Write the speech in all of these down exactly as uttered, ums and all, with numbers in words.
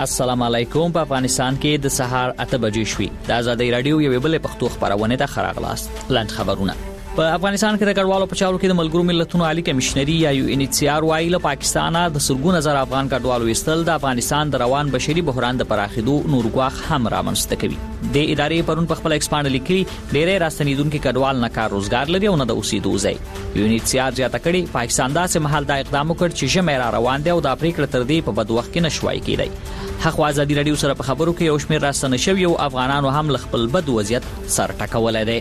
السلام علیکم. په افغانستان کې د سهار اته بجې شوې. د آزادۍ رادیو یو بل پښتو خبرونه ده خراغلاست لاند خبرونه. په افغانستان کې د کډوالو په چارو کې د ملګرو ملتونو عالی کمشنري یا یو ان ایچ سی آر وايي له پاکستانه د سلګونه زر افغان کډوالو ایستل د افغانستان د روان بشري بحران د پراخېدو نور غواخ هم رامنځته کوي. د ادارې پرون په خپل ایکسپاند لیکلي ډېرې راستنیدونکو کډوال نه کار روزګار لري او نه د اوسېدو ځای. یو ان ایچ سی آر زیاته کړي پاکستان داسې محل د اقدام وکړ چې ژمه را روان دی او د افریقا تر دې په بد وخت کې نشوي کېدی. حق آزادي رادیو سره په خبرو کې یو شمېر راستنه شوی او افغانانو هم خپل بد وضعیت سر ټکولای دی.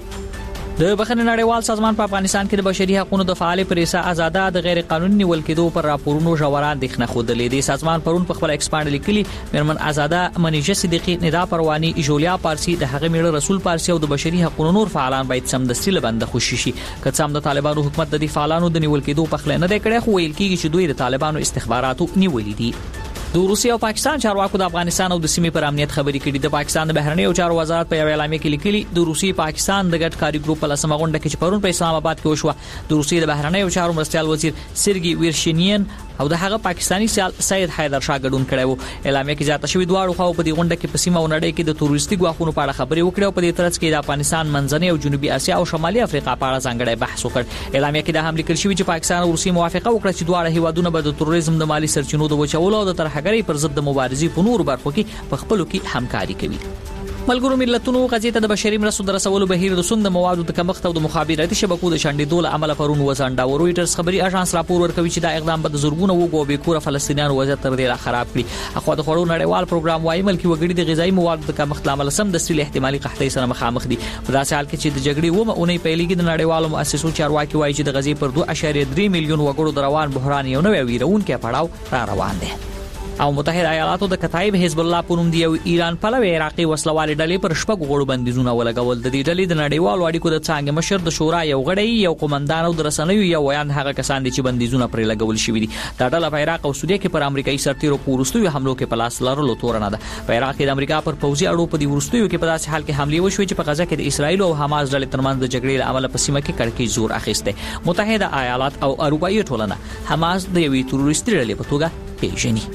د بخښنې نړیوال سازمان په افغانستان کې د بشري حقوقو د فعال پریسا آزاده د غیر قانوني نیول کېدو پر راپورونو ژوران دښنه خودلې دي. سازمان پرون په خپل ایکسپاند لیکلي مرمن آزاده منیجه صدیقی ندا پروانی جولیا پارسی د هغه میړه رسول پارسی او د بشري حقوقو نور فعالان باید سمدستي لبند خوشي شي. که څم د طالبانو حکومت د دې فعالانو د نیول کېدو په خله نه دی کړی خو ویل کېږي چې دوی د طالبانو استخباراتو نیولې دي. د روسیې او پاکستان چارواکو د افغانستان او د سیمې پر امنیت خبرې کړي. د پاکستان د بهرنیو چارو وزارت په یو اعلامیه کې لیکلي د روسیې پاکستان د ګډ کاري ګروپ په لسمه غونډه کې چې پرون په اسلام آباد کې وشوه د روسیې د بهرنیو چارو مرستیال وزیر سرګي ویرشینین او د هغه پاکستانی سیال سید حیدر شاه ګډون کړي وو. اعلامیه کې ځاته شوی دواړو خو په دې غونډه کې په سیمه او نړۍ کې د تروریستي ګواښونو په اړه خبرې وکړي او په دې ترڅ کې د افغانستان منځنۍ او جنوبي اسیا او شمالي افریقا په اړه ځانګړی بحث وکړ. اعلامیه کې دا هم لیکل شوی چې پاکستان او روسیې موافقه وکړه چې دواړه هیوادونه به د تروریزم د مالی سرچینو د وچولو او د ترهګرۍ پر ضد د مبارزې په نور برخو کې په خپلو کې همکاري کوي. ملګرو ملتونو غزې ته د بشري مرستو د رسولو بهیر د سند موادو د کمښت او د مخابراتي شبکو د شاندېدو له امله پرون وزنډا او رويټرز خبري اژانس راپور ورکوي چې دا اقدام به د زورګونو وګو به کور فلسطینیانو وضعیت تر ډیره خراب کړي. اخو د خورو نړیوال پروګرام وايي ملکی وګړي د غذایی موادو د کمښت لامل سم د سیل احتمالي قحطۍ سره مخامخ دي. په داسې حال کې چې د جګړې ومه اونۍ پیلېږي د نړیوالو مؤسسو چارواکي وايي چې د غزې پر دوه اعشاریه درې میلیون وګړو د روان بحران یو نوې ویرونکې پړاو را روان دي. او متحده ایالاتو د کتایب حزب الله په نوم دی او ایران پلوي عراقي وسلوال ډلې پر شپږ غړو بندیزونه ولګول. د دې ډلې د نړیوالو اړیکو د څنګه مشر د شورا یو غړی یو قومندان او د رسنیو یو ویان هغه کسان دي چې بندیزونه پر لګول شوی دي. دا ډله په عراق او سوریه کې پر امریکایي سرتیرو پورستوي حملو کې پلاس لرلو تورنه ده. په عراق کې د امریکا پر پوځي اړو په دي ورستوي کې په داسې حال کې حمله وشوي چې په غزه کې د اسرایل او حماس ډلې ترمنځ د جګړې له امله په سیمه کې کړکېچ زور اخیسته. متحده ایالات او اروپایي ټولنه حماس د یوې تروریستي ډلې په توګه پیژني.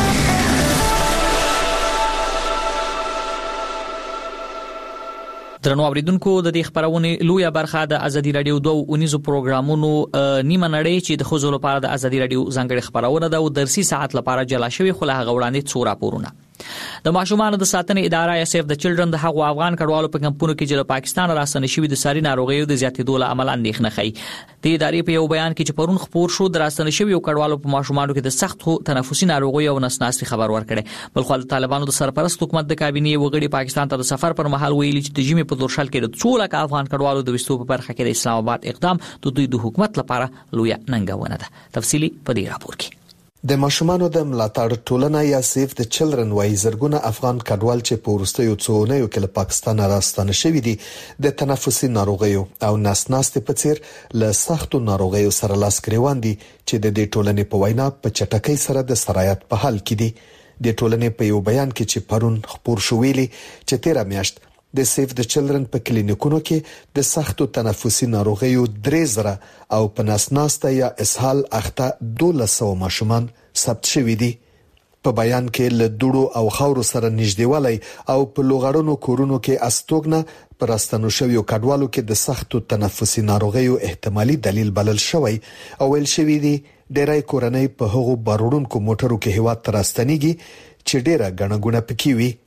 درنو اوریدونکو د دې خبرونه لویه برخه د ازادي رادیو دوه اونیزو پروګرامونو نیمه نړۍ چې د خوځولو لپاره د ازادي رادیو ځانګړي خبرونه ده او درسي ساعت لپاره جلا شوی خو له هغه وړاندې څو راپورونه. د ماشومان د ساتنې اداره یا سیف د چلډرن د هغو افغان کډوالو په کمپونو کې چې له پاکستان راستنه شوی د ساري ناروغیو د زیاتېدو له امله اندېښنه ښيي. د ادارې په یو بیان کې چې پرون خبر شو د راستنه شوی کډوالو په ماشومانو کې د سخت تنفسي ناروغیو او نسناسي خبر ورکړي. بل خو د طالبانو د سرپرست حکومت د کابینې وګړي پاکستان ته د سفر پر مهال ویلي چې د جمی په دورشل کې د څو لک افغان کډوالو د وستو په برخه کې د اسلام آباد اقدام د دوی د حکومت لپاره لویه ننګونه ده. تفصیلی په دې راپور کې د ماشومانو د ملاتړ ټولنه یا سیف د چلډرن وايي زرګونه افغان کډوال چې په ورستیو څونیو کې له پاکستان راستنه شوي دي د تنفسي ناروغیو او نسناستي په څیر له سختو ناروغیو سره لاس ګریوان دي چې د دې ټولنې په وینا په چټکۍ سره د سرایت په حال کې دي. د ټولنې په یو بیان کې چې پرون خبر شو ویلي چې تیر میاشت د سیف د چلډرن په کلینیکونو کې د سختو تنفسي ناروغیو درې زره او په نسناسته یا اسهال اخته دولس سوه ماشومان ثبت شوي دي. په بیان کې له دوړو او خاورو سره نږدېوالی او په لوغړونو کورونو کې استوګنه پر استنو شویو کډوالو کې د سختو تنفسي ناروغیو احتمالي دلیل بلل شوی او ویل شوی دی ډېرای کورنۍ په هغو بارونکو موټرو کې هیواد تر استنیږي چې ډېره غنه غونه پکې وي.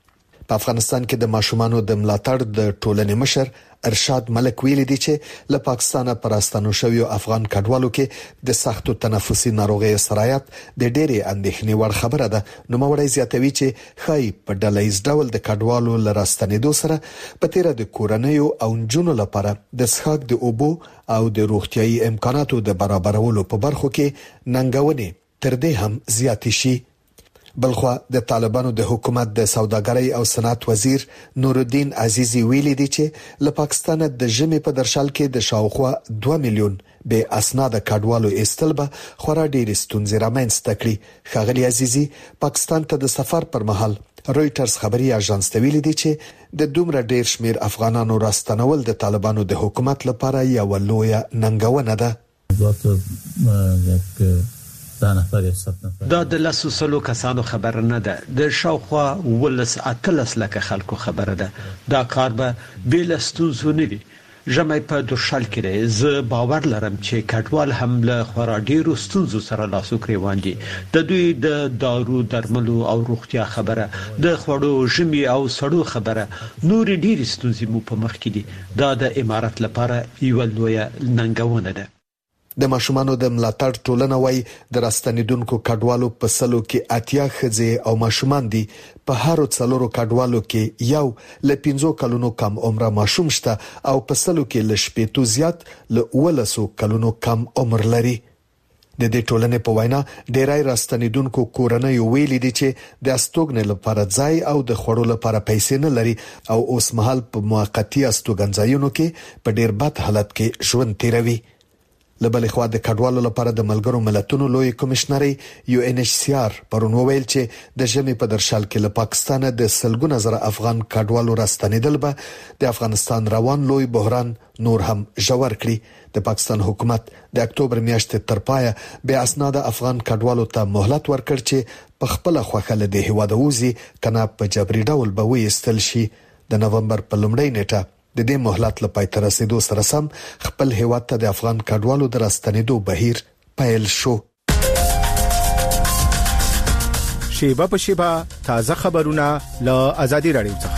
په افغانستان کې د ماشومانو د ملاتړ د ټولنې مشر ارشاد ملک ویلي دی چې له پاکستان پر استنو شویو افغان کډوالو کې د سختو تنفسي ناروغیو سرایت د ډېرې اندېښنې وړ خبره ده. نو موري زیاتوي چې خای په ډلهیز ډول د کډوالو لراستنېدو سره په تیر د کورنیو او جنونو لپاره د څښاک د اوبو او د روغتيایي امکاناتو د برابرولو په برخو کې ننګونې تر دې هم زیات شي. بلخوا د طالبانو د حکومت د سوداګرۍ او صنعت وزیر نور الدین عزیزی ویلي دی چې له پاکستان د ژمي په درشل کې د شاوخوا دوه میلیون به اسناد کډوالو استل به خورا ډېر ستونزې رامنځته کړي. ښاغلي عزیزی پاکستان ته د سفر پر مهال رويټرز خبري اژانس ته ویلي دی چې د دومره ډېر شمیر افغانانو راستنول د طالبانو د حکومت لپاره یو لویه ننګونه ده. ده نفر یا ست نفر دا د لاسو سلو کسانو خبر نه ده، د شاوخوا ولس اتلس لکه خلکو خبره ده. دا کار به بل ستونزو نه وي. ژمي په دوشل کې زه باور لرم چې کډوال هم له خورا ډیرو ستونزو سره لاس وکړي دي. د دوی د دارو درملو او روغتیا خبره، د خوړو ژمي او سړو خبره، نور ډیر ستونزې مو په مخ کې دي. دا د امارت لپاره یو لوی ننګونه ده. د ماشومانو د ملاتړ ټولنه وای د راستنیدونکو کډوالو په سلو کې اتیا خځې او ماشومان دي. په هر څلورو کډوالو کې یو ل پنځو کلونو کم عمره ماشوم شته او په سلو کې ل شپېتو زیات ل ولسو کلونو کم عمر لري. د دې ټولنې په وینا ډیرای راستنیدونکو کورنۍ ویلي دي چې د استوګنې لپاره ځای او د خوړو لپاره پیسې نه لري او اوس مهال په موقتی استوګنځایونو کې په ډیر بد حالت کې ژوند تیروي. لبل خو د کډوالو لپاره د ملګرو ملتونو لوی کمشنري یو ان ایچ سی آر پرون ویل چې د ژمي په درشل کې له پاکستان د سلګونه زره افغان کډوالو راستنیدل به د افغانستان روان لوی بحران نور هم ژور کړي. د پاکستان حکومت د اکتوبر میاشتې تر پایه به اسناد افغان کډوالو ته مهلت ورکړ چې په خپل خوخه له د هیواد وزي کنا په جبري ډول به وېستل شي. د نومبر په لومړۍ نیټه د دې مهلت لپاره تر رسیدو سره سم خپل هیواد ته د افغان کډوالو د راستنیدو بهیر پیل شو. شیبه په شیبه تازه خبرونه له آزادي رادیو څخه.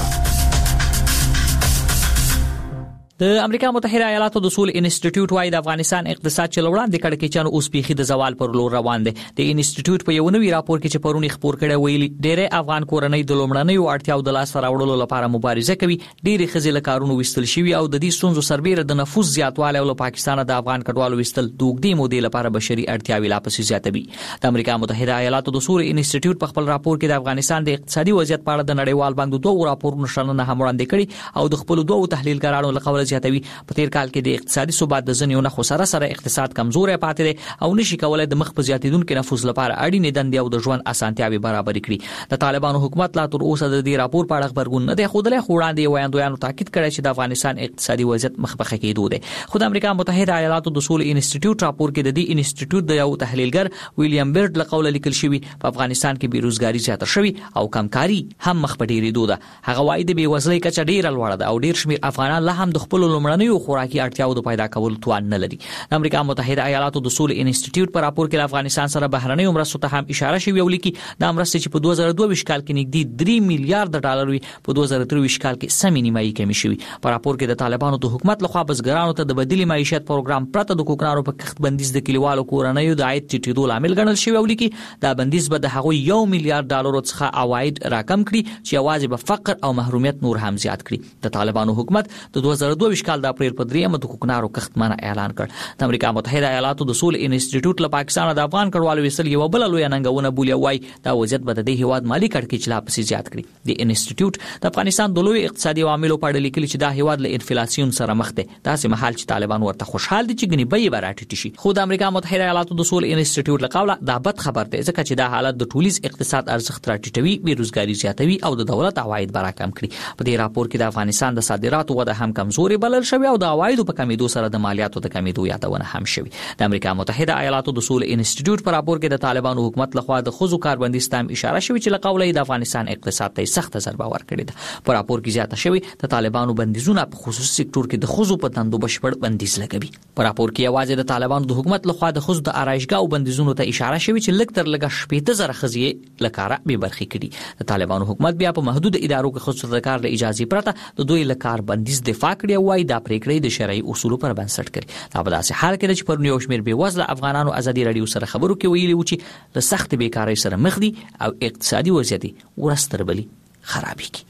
د امریکا متحده ایالاتو د اصول انسټیټیوټ وايي د افغانستان اقتصاد چې لوړاندې کړکېچن اوس پیخي د زوال پر لور روان دي. د انسټیټیوټ په یو نوي راپور کې چې پرونی خبر کړی ویلي ډېری افغان کورنۍ د لومړنیو اړتیاو د لاس راوړلو لپاره مبارزه کوي. ډېری ښځې له کارونو وستل شوي او د دې ستونزو سربېره د نفوس زیاتوالی او له پاکستان د افغان کډوالو وستل د اوږدې مودې لپاره بشري اړتیاوې لا پسې زیاتوي. د امریکا متحده ایالاتو د اصول انسټیټیوټ په خپل راپور کې د افغانستان د اقتصادي وضعیت په اړه د نړیوال بانک د دوه راپورونو شننه هم وړاندې کړې او د خپل دوه تحلیلګرانو له قوله زیاتوي په تیر کال کې د اقتصادي ثبات د ځنیو نه سره سره اقتصاد کمزوري پاتې دي او نشي کولای د مخ په زیاتیدونکو نفوس لپاره اړینې دندې او د ژوند اسانتیاوي برابر کړي. د طالبانو حکومت لا تر اوسه د دې راپور په اړه خبرګون نه دی خوده له وړاندې وایندویانو تاکید کړی چې د افغانستان اقتصادي وضعیت مخ په کېدو دی. خو د امریکا متحده ایالاتو د اصول انسټیټیوټ راپور کې د دې انسټیټیوټ د یو تحلیلګر ویلیام بیرډ له قوله لیکل شوی په افغانستان کې بیروزګاری زیاته شوی او کمکاري هم مخ په ډیرېدو ده. هغه وایي د بیوزلۍ کچه ډیره لوړه ده او ډیر شمیر افغانان لا هم د خپل لومړنیو خوراکي اړتیاو د پیدا کول توان نه لري. د امریکا متحده ایالاتو د اصول انسټیټیوټ په راپور کې افغانستان سره بهرنۍ مرستو ته هم اشاره شوی او لیکي د مرستې چې په دوه زره دوه کال کې نږدې درې میلیارډ ډالر وي په دوه زره درې کال کې سمې نیمایي کمی شوی. په راپور کې د طالبانو د حکومت لخوا بزګرانو ته د بدیل معیشت پروګرام پرته د کوکنارو په کښت بندیز د کلیوالو کورنیو د عاید ټیټېدو لامل ګڼل شوی او لیکي دا بندیز به د هغوی یو میلیارډ ډالر څخه عواید راکم کړي چې یوازې به فقر او محرومیت نور هم زیات کړي. د طالبانو حکومت د دوه زره دوه کال د اپریل په دریمه د کوکنارو کښت منع اعلان کړ. د امریکا متحده ایالاتو د اصول انسټیټیوټ له پاکستان د افغان کډوالو وصل یو بل لوی ننګونه بولی وای دا وضعیت به د هیواد مالی کړکېچ لا پسې زیات کړي. د انسټیټیوټ د افغانستان د لوی اقتصادي عواملو په اړه لیکلي چې دا هیواد له انفلیسیون سره مخ دی. داسې مهال چې طالبان ورته خوشحال دي چې ګنې به یې راټیټ شي. خو د امریکا متحده ایالاتو د اصول انسټیټیوټ له قوله دا بد خبر دی ځکه چې دا حالت د ټولیز اقتصاد ارزښت راټیټوي، بیروزګاری زیاتوي او د دولت عواید براکم کړي. په دې راپور کې د افغانستان د صادراتو وده هم کمزوري بلل شوی او د عوایدو په کمیدو سره د مالیاتو د کمیدو یادونه هم شوی. د امریکا متحده ایالاتو د اصول انسټیټیوټ په راپور کې د طالبانو حکومت لخوا د خزو کاربندیز ته اشاره شوی چې له قوله د افغانستان اقتصاد ته سخت ضربه ورکړې ده. په راپور کې زیاته شوی د طالبانو بندیزونه په خصوصي سکتور کې د خزو په تندو بشپړ بندیز لګوي. په راپور کې یوازې د طالبانو د حکومت لخوا د خزو د آرایشګاه او بندیزونو ته اشاره شوی چې لږ تر لږه شپږ زره خزې لکاره به برخې کړي. د طالبانو حکومت بیا په محدود ادارو کې خصوصي د کار له اجازه پرته د دوی لکار بندیز دفاع کړی او وايي دا پریکړې د شرعي اصولو پر بنسټ کړي. دا په داسې حال کې چې پر نیو شمیر به وزله افغانانو ازادي رادیو سره خبرو کې ویلي و چې د سخت بیکاری سره مخ دي او اقتصادي وضعیت ورستربلی خرابېږي.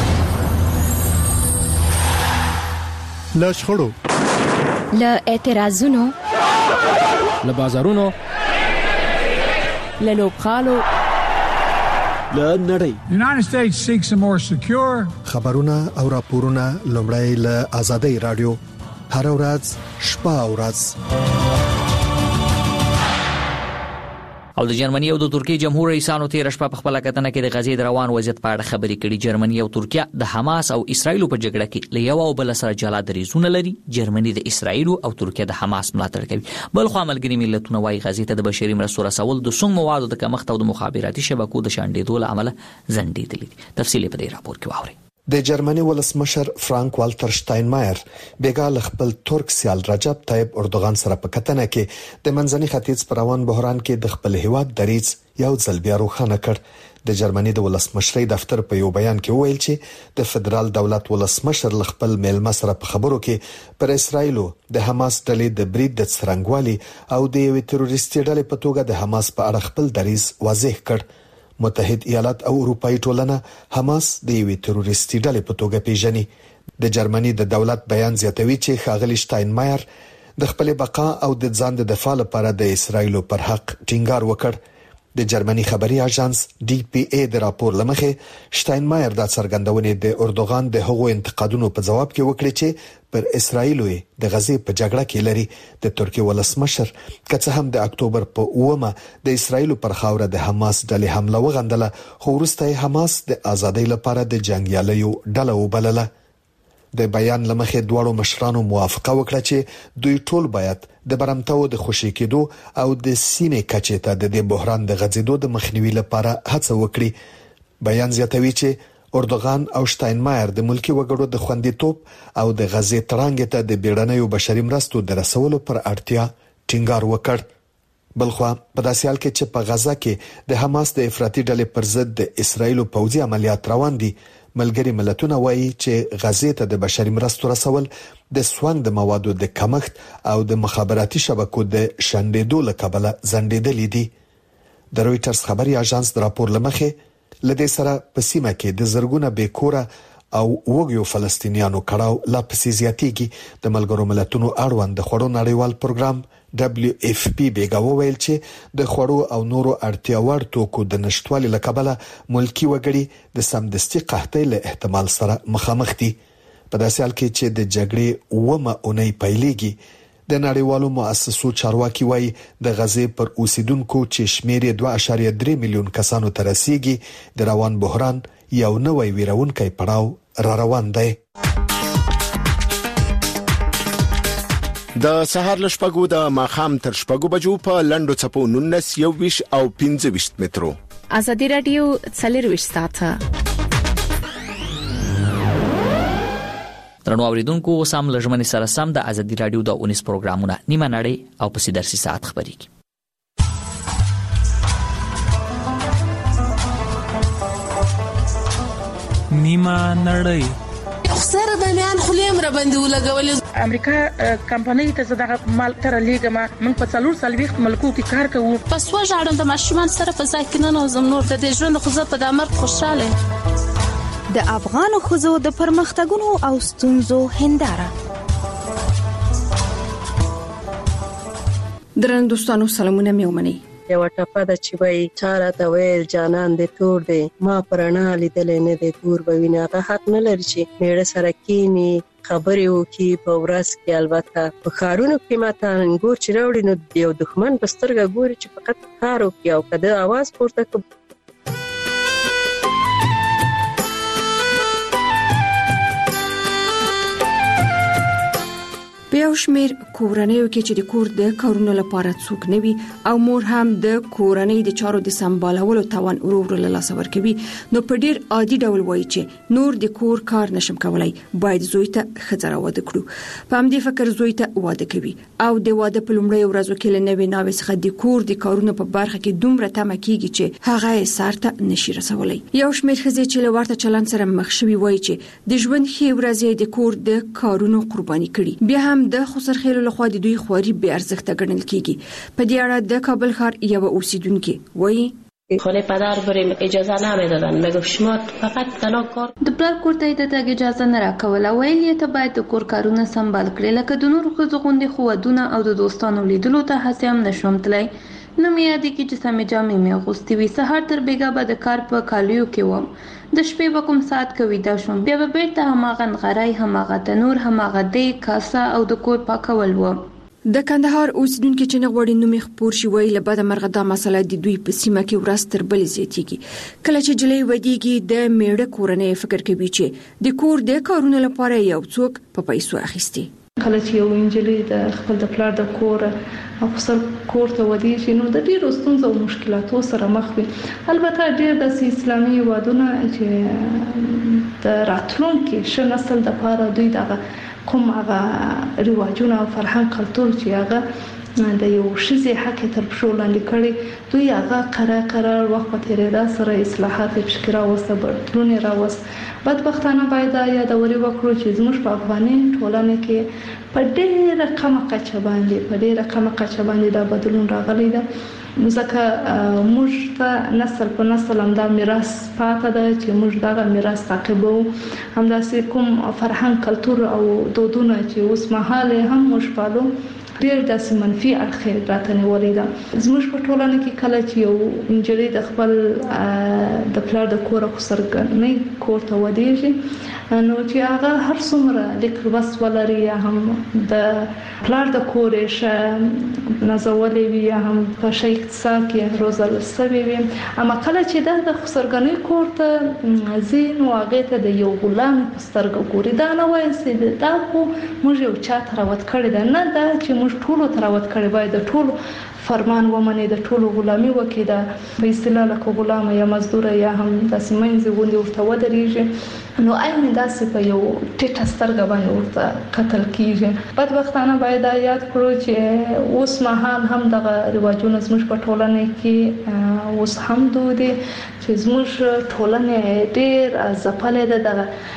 له شخړو، له اعتراضونو، له بازارونو، له لوبغالو، له نړۍ United States seeks a more secure خبرونه او راپورونه لومړی له آزادي رادیو هر ورځ شپه او ورځ او د جرمني او د ترکیه جمهور رئیسانو تیر شپه په خپل کتنه کې د غزې د روان وضعیت په اړه خبرې کړي. جرمني او ترکیه د حماس او اسرایل په جګړه کې له یو او بل سره جلا دریزونه لري. جرمني د اسرایل او ترکیه د حماس ملاتړ کوي. بل خو ملګری ملتونه وايي غزې ته د بشري مرستو رسول د سنگ موادو د کمښت او د مخابراتي شبکو د شاندېدو له امله ځنډېدلي دي. تفصیل په دې راپور کې واورئ. د جرمني ولسمشر فرانک والټر شټاینمایر بیګا خپل ترک سیال رجب طیب اردوغان سره په کتنه کې د منځني ختیځ پر روان بحران کې د خپل هیواد دریځ یو ځل بیا روښانه کړ. د جرمني د ولسمشرۍ دفتر په یو بیان کې وویل چې د فدرال دولت ولسمشر خپل میلمه سره په خبرو کې پر اسرایل د حماس ډلې د برید د څرنګوالي او د یوې تروریستي ډلې په توګه د حماس په اړه خپل دریځ واضح کړ. متحد ایالات او اروپאי ټولنه حماس د یوې تروریستي ډلې په توګه پیژني. د جرمني د دولت بیان زیاتوي چې ښاغلي شټاینمایر د خپل بقا او د ځان د دفاع لپاره د اسرایل پر حق ټینګار وکړ. د جرمني خبري اژانس ډي پي اي د راپور لمخې شټاینمایر د څرګندونې د اردوغان د هغو انتقادونو په جواب کې وکړي چې پر اسرایل د غزې په جګړه کې لري. د ترکیه ولسمشر کڅه هم د اکتوبر په اومه د اسرایل پر خاوره د حماس ډلې حمله وغندله، خو وروسته حماس د ازادۍ لپاره د جنگیالیو ډله وبلله. د بیان لمخې دوړو مشرانو موافقه وکړه چې دوی ټول باید د برمتو د خوشی کېدو او د سیمې کچې ته د دې بحران د غځېدو د مخنیوي لپاره هڅه وکړي. بیان زیاتوي چې اردوغان او شټاینمایر د ملکی وګړو د خوندیتوب او د غزې ترانګ ته د بیړنیو بشري مرستو د رسولو پر اړتیا ټینګار وکړ. بلخوا په داسې حال کې چې په غزه کې د حماس د افراطي ډلې پر ضد د اسرایل پوځي عملیات روان دي، ملګری ملتونه وایي چې غزې ته د بشري مرستو رسول د سوانګ د موادو د کمښت او د مخابراتي شبکو د شاندېدو له کبله ځنډېدلې دي. د رويټرز خبري اژانس د راپور لمخې لدې سره په سیمه کې د زرګونه بیکوره او وګړو فلسطینیانو کړهو لا پسې زیاتېږي. د ملګرو ملتونو اړوند د خړو نړیوال پروګرام دبليو اف پی بیګا وویل چې د خړو او نورو اړتیا وړ توکو د نشټوالي لکبله ملکی وګړي د سمدستي قحطۍ له احتمال سره مخامخ دي. په داسې حال کې چې د جګړې اومه اونۍ پیلېږي، د نړیوالو مؤسسو چارواکي وایي د غزې پر اوسیدونکو چې شمیر یې دوه اعشاریه درې میلیون کسانو ته رسیږي د روان بحران یو نوی ویرونکی پړاو را روان دی. د سهار لشپګو د ماخام تر شپګو بجو په لندو چپو نونس یو ویش او پنځه ویش مترو. ازادي رادیو څلور ویش ساعته. درنو اوریدونکو سم لژمنې سره سم د ازادي رادیو د اونیس پروګرامونه نیمه نړۍ او په درسي ساعت خبرېږي. نیمه نړۍ سره د میان خلیم را باندې ولګول. امریکا کمپنۍ ته زده مال تر لیګما من په څلور سالويخ ملکو کې کار کوو. پس وژاړم د ماشومان سره په ځای کې نه نوزم نور د دې ژوند خو زه په دامر خوشاله. د افغان خوځو د پرمختګونو او ستونزو هنداره. درنو دوستانو سلامونه میومني. یو ټپه د چې وای چاره ته ویل جانان دې تور دی ما پرانا لیدل نه دې تور بوینه ته حق نه لري چې میړه سره کینی خبرې وکي په ورځ کې. البته په خارونو کې ماته انګور چې راوړي نو یو دښمن بسترګه ګوري چې فقط کار وکي او کده आवाज پورته کوي. په یو شمیر کورنیو کې چې د کور د کارونو لپاره څوک نه وي او مور هم د کورنۍ د چارو د سمبالولو توان ورور له لاس ورکوي، نو په ډیر عادي ډول وایي چې نور د کور کار نشم کولای، باید زوی ته ښځه واده کړو. په همدې فکر زوی ته واده کوي او د واده په لومړۍ ورځو کې له نوې ناوې څخه د کور د کارونو په برخه کې دومره تمه کیږي چې هغه یې سر ته نشي رسولای. یو شمیر ښځې چې له ورته چلند سره مخ شوي وایي چې د ژوند ښې ورځې د کور د کارونو قرباني کړي، بیا هم د خسرخېلو لخوا د دوی خواري بې ارزښته ګڼل کیږي. په دې اړه د کابل ښار یو اوسیدونکو وایي خانه پدر بریم اجازه نمیدادن، میگفت شما فقط تنها کار. د پلار کور ته د تګ اجازه نه راکوله، ویل یې ته باید د کور کارونه سمبال کړې، لکه د نورو ښځو غوندې خو ودونه او د دوستانو لیدلو ته هسې هم نشوم تللی. نو مې یادېږي چې سمې جامې مې اغوستې وي، سهار تر بېګا به د کار په کالیو کې وم، د شپې به کوم ساعت کې ویده شوم، بیا به بیرته هماغه نغری، هماغه تنور، هماغه دیګ، کاسه او د کور پاکول و. د کندهار اوسیدونکو چې نه غوړي نومي خبر شي وی له بده مرغه دا مسله د دوی په سیمه کې ورځ تر بلې زیاتېږي. کله چې جلې ودیږي د میړه کورنۍ فکر کوي چې د کور د کارونو لپاره یو څوک په پیسو اخیستي. کله چې یو انجلۍ د خپل د پلار د کور او خپل کور ته ودیږي نو د ډیرو ستونزو او مشکلاتو سره مخ وي. البته ډیر د اسلامي وادونه چې د راتلونکي ش نسل د لپاره دوی دغه کوم هغه رواجونه او فرهنګ کلتور چې هغه د یو شذي حق تر پښو لاندې کړي دوی هغه قرار قرار وخت په تیریدا سره اصلاحات فکر راوسته بدلون راوست. بدبختانه باید یادوري وکړو چې زموږ په افغاني ټولنه کې په ډېره کمه کچه باندې په ډېره کمه کچه باندې دا بدلون راغلی دی. ځکه موږ ته نسل په نسل هم دا میراث پاتې ده چې موږ دا میراث تعقیبو. همداسې کوم فرهنګ کلتور او دودونه چې اوس مهال هم موږ پالو ډېر داسې منفي اړخ راته نیولې ده. زموږ په ټولنه کې کله چې یو انجلۍ د خپل د پلار د کور او سرګرنۍ کور ته ودیږي نو چې هغه هر څومره لیک لوست ولري یا هم د پلار د کور شه نازولې وي یا هم په شي اقتصاد کې روزل سوي وي اما کله چې د سرګرنۍ کور ته زین واغې ته د یو غلام سترګو ګوري دا نه وایي چې دا خو موږ یو چا تراوت کړی ده نه دا چې موږ ټولو تراوت کړی باید د ټولو فرمان ومني د ټولو غلامي وکړي د په اصطلاح لکه غلام یا مزدور یا هم داسې منځ غوندي ورته ودرېږي نو اېمه داسې په یو ټیټه سترګه باندې ورته قتل کیږي. بدبختانه باید یاد کړو چې اوس مهال هم دغه رواجونه زموږ په ټولنه کې اوس هم دودي چې زموږ ټولنه ډېر ځپلې ده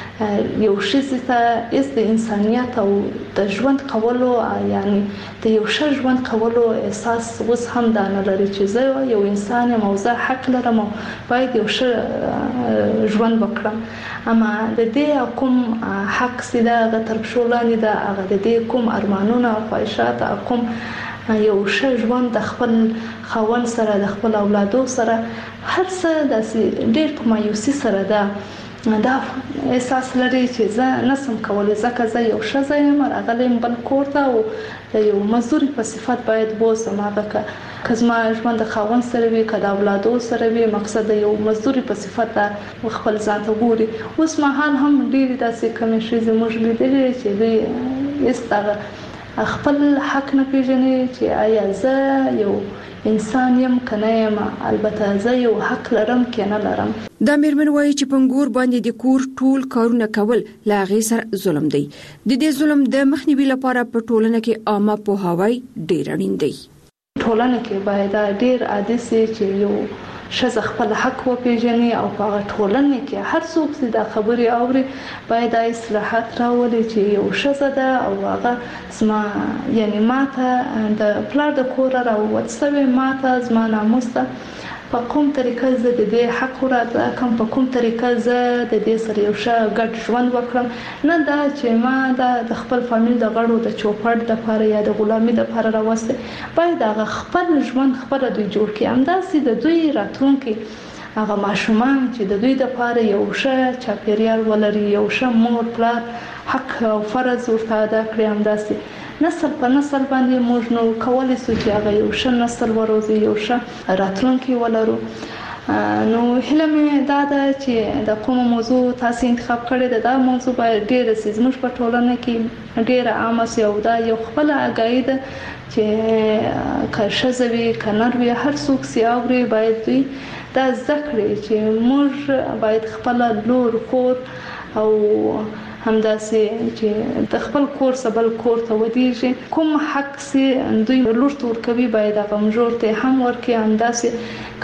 د یو شي ته اس د انسانيت او د ژوند کولو یعنی د یو ښه ژوند کولو احساس اوس هم دا نه لري چې زه یو انسان یم او زه حق لرم او باید یو ښه ژوند وکړم. اما د دې کوم حق سیده د تر پښو لاندې ده هغه د دې کوم ارمانونه او خواهشات کوم یو ښه ژوند د خپل خاوند سره د خپل اولادو سره هر څه د ډېر په مایوسي سره ده دا احساس لري چې زه نسم کولای ځکه زه یو ښځه یم راغلم بل کور ته او د یو مزدور په صفت باید بوزم هغه که زما ژوند د خاوند سره وي که د اولادو سره وي مقصد د یو مزدور په صفت خپل ځان ته ګوري. اوس مهال هم ډېرې داسې کمې ښځې موږ لیدلې چې دوی هېڅ خپل حق نه پیژني چې آیا زه یو انسان یم کنه یم البته زه یو حق لرم کنه لرم. دا میرمن وایي چې پنګور باندې د کور ټول کارونه کول لا غي سره ظلم دی. د دې ظلم د مخنیوي لپاره په ټولنه کې عامه پوهاوی ډیر اړین دی. ټولنه کې باید ډیر عادي سي چې یو شزه خپل حق وپیژني او په ټولنه کې هر څوک چې د خبري اوري باید اصلاحات راولي چې یو شزه ده او هغه زما یعنی ماته د پلار د کور راووت سوي ماته زما ناموس په کوم طریقه زه د دې حق راته کوم په کوم طریقه زه د دې سره یو ښه ګډ ژوند وکړم نه دا چې ما د خپل فامیل د غړو د چوپړ د لپاره یا د غلامي د لپاره راوسته باید هغه خپل ژوند خپل دوی جوړ کړي. همداسې د دوی راتلونکي هغه ماشومان چې د دوی د لپاره یو ښه چاپیریال ولري یو ښه مور پلار حق او فرض ورته ادا کړي. همداسې نسل په نسل باندې موږ نو کولای شو چې هغه یو ښه نسل وروزي یو ښه راتلونکي ولرو. نو هله مې دا ده چې د کوم موضوع تاسو انتخاب کړی ده دا موضوع باید ډېر سي زموږ په ټولنه کې ډېر عامه سي او دا یو خپل اگاهي ده چې که ښځه وي که نر وي هر څوک سي اوري باید دوی دا زده کړي چې موږ باید خپل لور خور او همداسې چې د خپل کور سبل کور ته ودیږي کوم حق سي دوی لور تور کوي باید هغه مجور ته هم ورکي. همداسې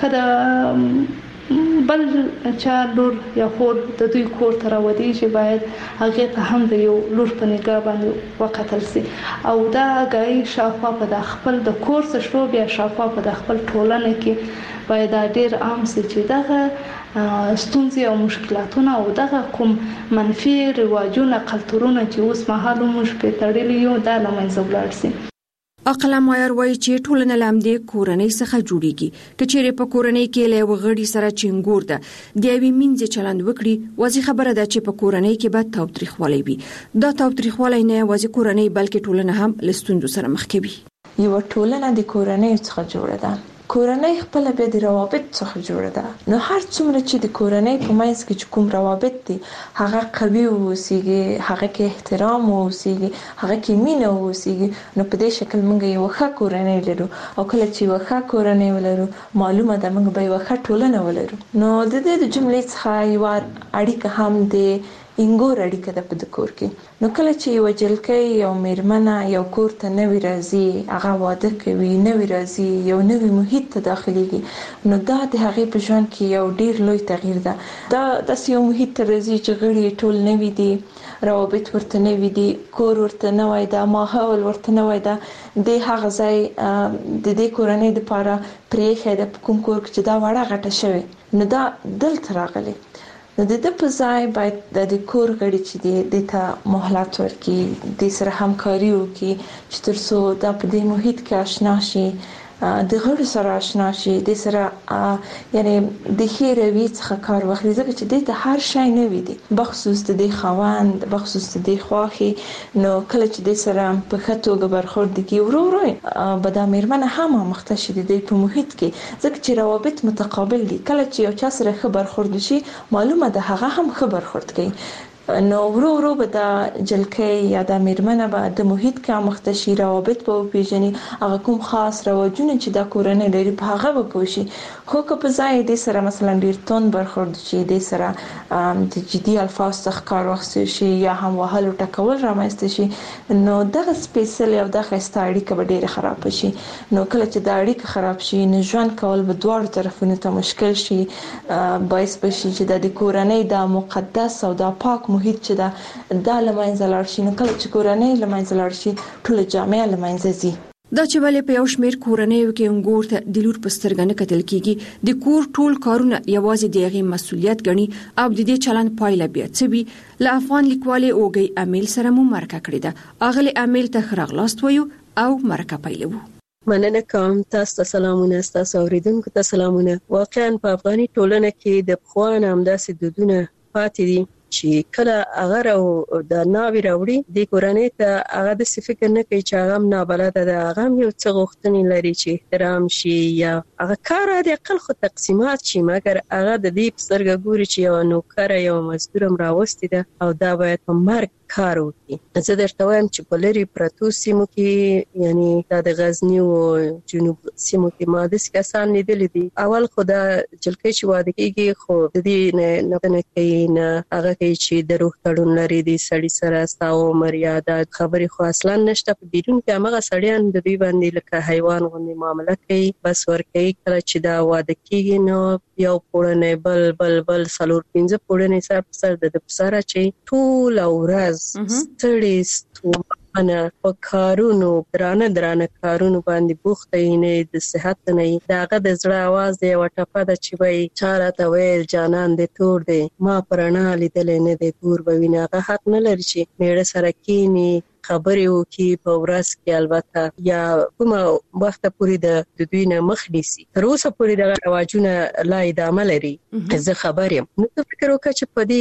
کله بل چا لور یا خور د دوی کور ته راودیږي باید هغه ته هم د یو لور په نگاه باندې وکتل سي او دا غي شافه په د خپل د کور څخه شو بیا شافه په د خپل ټولنه کې باید ډیر عام سي چې دغه ستونزې او مشکلاتونه او دغه کوم منفي رواجونه کلتورونه چې اوس مهال موږ په تړلې یو د لمنځه ولاړ سي. عقل مایر وایي چې ټولنه لامدې کورنۍ څخه جوړیږي. کچېره په کورنۍ کې له وغړي سره چنګور ده د یوې منځ چلند وکړي وځي خبره ده چې په کورنۍ کې به تاوتریخوالی وي. دا تاوتریخوالی نه یوازې کورنۍ بلکې ټولنه هم له ستونزو سره مخ کوي. یو ټولنه د کورنۍ څخه جوړه ده. کورنۍ خپل بیا د روابط څخه جوړه ده. نو هر څومره چې د کورنۍ په منځ کې چې کوم روابط دي هغه قوي اوسېږي، هغه کې احترام اوسېږي، هغه کې مینه اوسېږي، نو په دې شکل موږ یو ښه کورنۍ لرو. او کله چې یو ښه کورنۍ ولرو معلومه ده موږ به یو ښه ټولنه ولرو. نو د دې د جملې څخه یو اړیکه هم د انګور اړیکه ده په کور کې. نو کله چې یو جلکې یو میرمنه یو کور ته نوی راځي، هغه واده کوي، نوی راځي، یو نوی محیط ته داخليږي، نو دا د هغې په ژوند کې یو ډیر لوی تغییر ده. دا داسې یو محیط ته راځي چې غړي ټول نوی دي، روابط ورته نوی دي، کور ورته نوی ده، ماحول ورته نوی ده. د هغه ځای د دې کورنۍ لپاره پرېښی ده په کوم کور کې چې دا وړه غټه شوې، نو دا دلته راغلی. نو د دې په ځای باید د کور غړي چې دی د ته مهلت ورکړي، د سره همکاري وکړي چې تر څو دا په دې محیط کې آشنا شي، د غړو سره آشنا شي، د سره یعنی د ښې رویې څخه کار واخلي، ځکه چې د ته هر شی نوی دی، بخصوص د دې خاوند، بخصوص د دې خواخي. نو کله چې د سره په ښه توګه برخورد کوي ورو ورو به دا میرمنه هم آموخته شي د دې په محیط کې، ځکه چې روابط متقابل دي. کله چې یو چا سره ښه برخورد شي معلومه ده هغه هم ښه برخورد کوي. نو ورو ورو به دا جلکې یا دا میرمنه به د محیط کې آموخته شي، روابط به وپیژني، هغه کوم خاص رواجونه چې دا کورنۍ لري په هغه به پوه شي. خو که په ځای د سره مثلا ډیر تون برخورد شي، د سره د جدي الفاظ څخه کار واخیستل شي یا هم وهل او ټکول رامنځته شي، نو دغه سپیشل او دغه ستاړي به ډیره خراب شي. نو کله چې دا اړیکه خراب شي نو ژوند کول به دواړو طرفونو ته مشکل شي، باعث بشي چې د کورنۍ دا مقدس او دا پاک محیط چې دا د لمنځه لاړ شي. نو کله چې کورنۍ لمنځه لاړ شي ټول جامعه لمنځه ځي. دا چې ولې په یو شمېر کورنیو کې انګور ته د لور په سترګه نه کتل کیږي، د کور ټول کارونه یوازې د هغې مسؤلیت ګڼي او د دې چلند پایله بیا څه وي. له افغان لیکوالې اوږۍ امیل سره مو مرکه کړې ده. اغلې امیل ته ښه راغلاست وایو او مرکه پیلوو. مننه کوم، تاسو ته سلامونه، تاسو اوریدونکو ته سلامونه. واقعا په افغاني ټولنه کې د پخوانه همداسې دودونه پاتې دي چې کله هغه او د ناوی راوړي د کورنۍ ته هغه د فکر نه کوي چې هغه نابلده ده، هغه یو څه غوښتنې لري چې احترام شي یا هغه کار د عقل خو تقسیمات شي، مګر هغه د دې په سترګه ګوري چې یو نوکر یو مزدور هم راوستي ده او دا باید په مرګ کار وکړي. زه درته وایم چې په لرې پرتو سیمو کې یعنی دا د غزني او جنوب سیمو کې ما داسې کسان لیدلي دي، اول خو دا جلکۍ چې واده کېږي خو د دې نه نه کوي نه هغه کوي چې د روح تړون لري د سړي سره ستا عمر یا دا خبرې خو اصلا نشته. په بیرون کې هماغه سړیان د دوی باندې لکه حیوان غوندې معامله کوي، بس ورکوي. کله چې دا واده کېږي نو یو پوړنی بل بل بل څلور پنځه پوړنی سر په سر د په سره چې ټوله ورځ ستړي ستومانه په کارونو درانه درانه کارونو باندې بوخته یې نه د صحت نه یې د هغه د زړه اواز دی یوه ټپه ده چې وایي چا راته ویل جانان دی تور دی ما په رڼا لیدلی نه دی تور به ویني. هغه حق نه لري چې میړه سره کینی خبرې وکړي په ورځ کې، البته یا کومه وخته پورې د دوی نه مخ نیسي. تر اوسه پورې دغه رواجونه لا ادامه لري. زه خبر یم. نو ته فکر وکړه چې په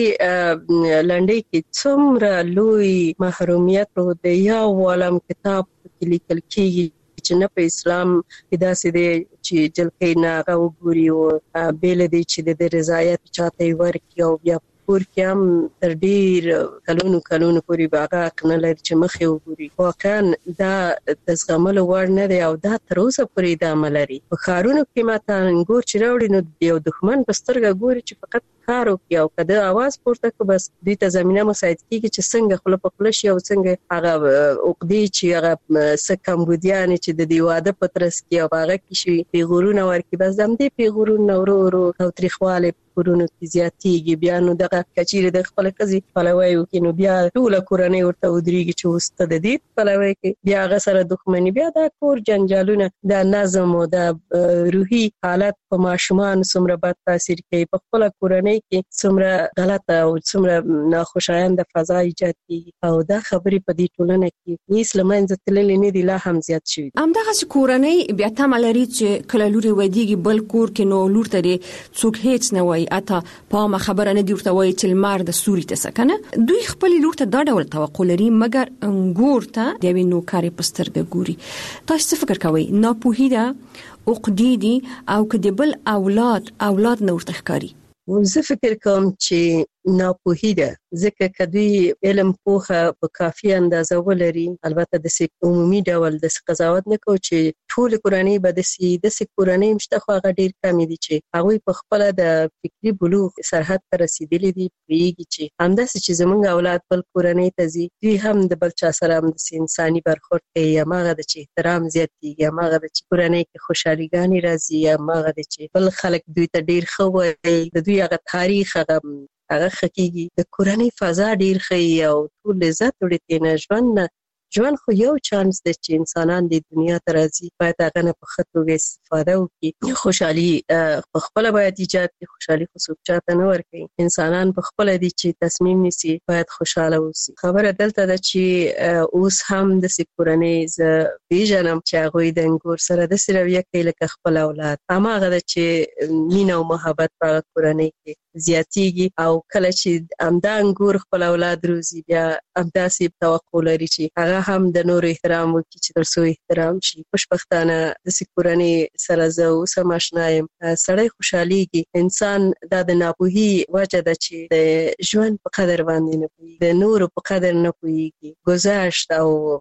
دې لنډۍ کې څومره لوی محرومیت د یو عالم کتاب کې لیکل کېږي چې نه په اسلام کې داسې دی چې جلکۍ نه هغه وګوري او بې له دې چې د دې رضایت چاته یې ورکړي او بیا کور کې هم تر ډیر کلونو کلونو پورې به هغه حق نه لري چې مخې وګوري. واقعا دا د زغملو وړ نه دی او دا تر اوسه پورې ادامه لري. په ښارونو کې ماته انګور چې راوړي نو یو دښمن په سترګه ګوري چې فقط کار وکړي او که د اواز پورته کړو بس دوی ته زمینه مساعد کېږي چې څنګه خوله په خوله شي او څنګه هغه عقدې چې هغه څه کمبودیانې چې د دې واده په ترڅ کې او هغه کې شي پیغورونه ورکړي، بس د همدې پیغورونه ورو ورو تاوتریخوالی کورونو کې زیاتېږي. بیا نو دغه کچیرې د خپله ښځې پلوی وکړي نو بیا ټوله کورنۍ ورته ودرېږي چې اوس ته د دې پلوی کوي، بیا هغه سره دښمني، بیا دا کور جنجالونه، دا نظم او دا روحي حالت په ماشومان څومره بد تاثیر کوي. په خپله کورنۍ کورنۍ کې څومره غلطه او څومره ناخوشایند فضا ایجاد کیږي او دا خبرې په دې ټولنه کې هیڅ لمنځه تللې نه دي، لا هم زیات شوي. همدغه کورنۍ بیا تمه لري چې کله لور ودیږي بل کور کې نو لور ته څوک هیڅ نه وایي، اته په خبره نه دی ورته وایي چې لمر د سوري ته سکنه. دوی خپل لور ته دا ډول توقع لري مګر انګور ته د وینو کاری پسترګ ګوري. تاسو څه فکر کوئ؟ ناپوهی ده او قدیدي او کدی بل اولاد اولاد نور تخکاری؟ زه فکر کوم چې ناپوهی ده، ځکه کدی علم پوهه په کافي اندازه ولري، البته د سي عمومي ډول د قضاوت نه کو چې ټول کورنۍ به د سي د سي کورنۍ مشته خو هغه ډیر کم دي چې هغه په خپل د فکری بلوغ سرحد ته رسیدلي دي، پیږي چې همداسې چې زمونږ اولاد بل کورنۍ ته ځي دوی هم د بل چا سره هم د انساني برخورد کوي، یا ماغه د چې احترام زیاتېږي، یا ماغه د چې کورنۍ کې خوشحاليګانی راځي، یا ماغه د چې بل خلک دوی ته ډیر خو وي، د دوی هغه تاریخ هغه هغه خکېږي، د کورنۍ فضا ډیر ښه او ټول لذت وړي نه ژوند ژوند خو یو چانس دی چې انسانان د دنیا ته راځي، باید هغه نه په ښه توګه استفاده وکړي. خوشحالي په خپله باید ایجاد کړي، خوشحالي خو څوک چاته نه ورکوي، انسانان په خپله دي چې تصمیم نیسي باید خوشحاله اوسي. خبره دلته ده چې اوس هم داسې کورنۍ زه پیژنم چې هغوی د انګور سره داسې رویه کوي لکه خپل اولاد، هماغه ده چې مینه او محبت په هغه کورنۍ کې زیاتیږي او کله چې همدا انګور خپل اولاد روزي بیا همداسې توقع لري چې هغه هم د نور احترام وکړي چې تر څو احترام شي. خوشبختانه داسې کورنۍ سره زه اوس هم اشنا یم، سړی خوشحالیږي. انسان دا د ناپوهي وجه ده چې د ژوند په قدر باندې نه پوهېږي، د نورو په قدر نه پوهېږي، گذشت او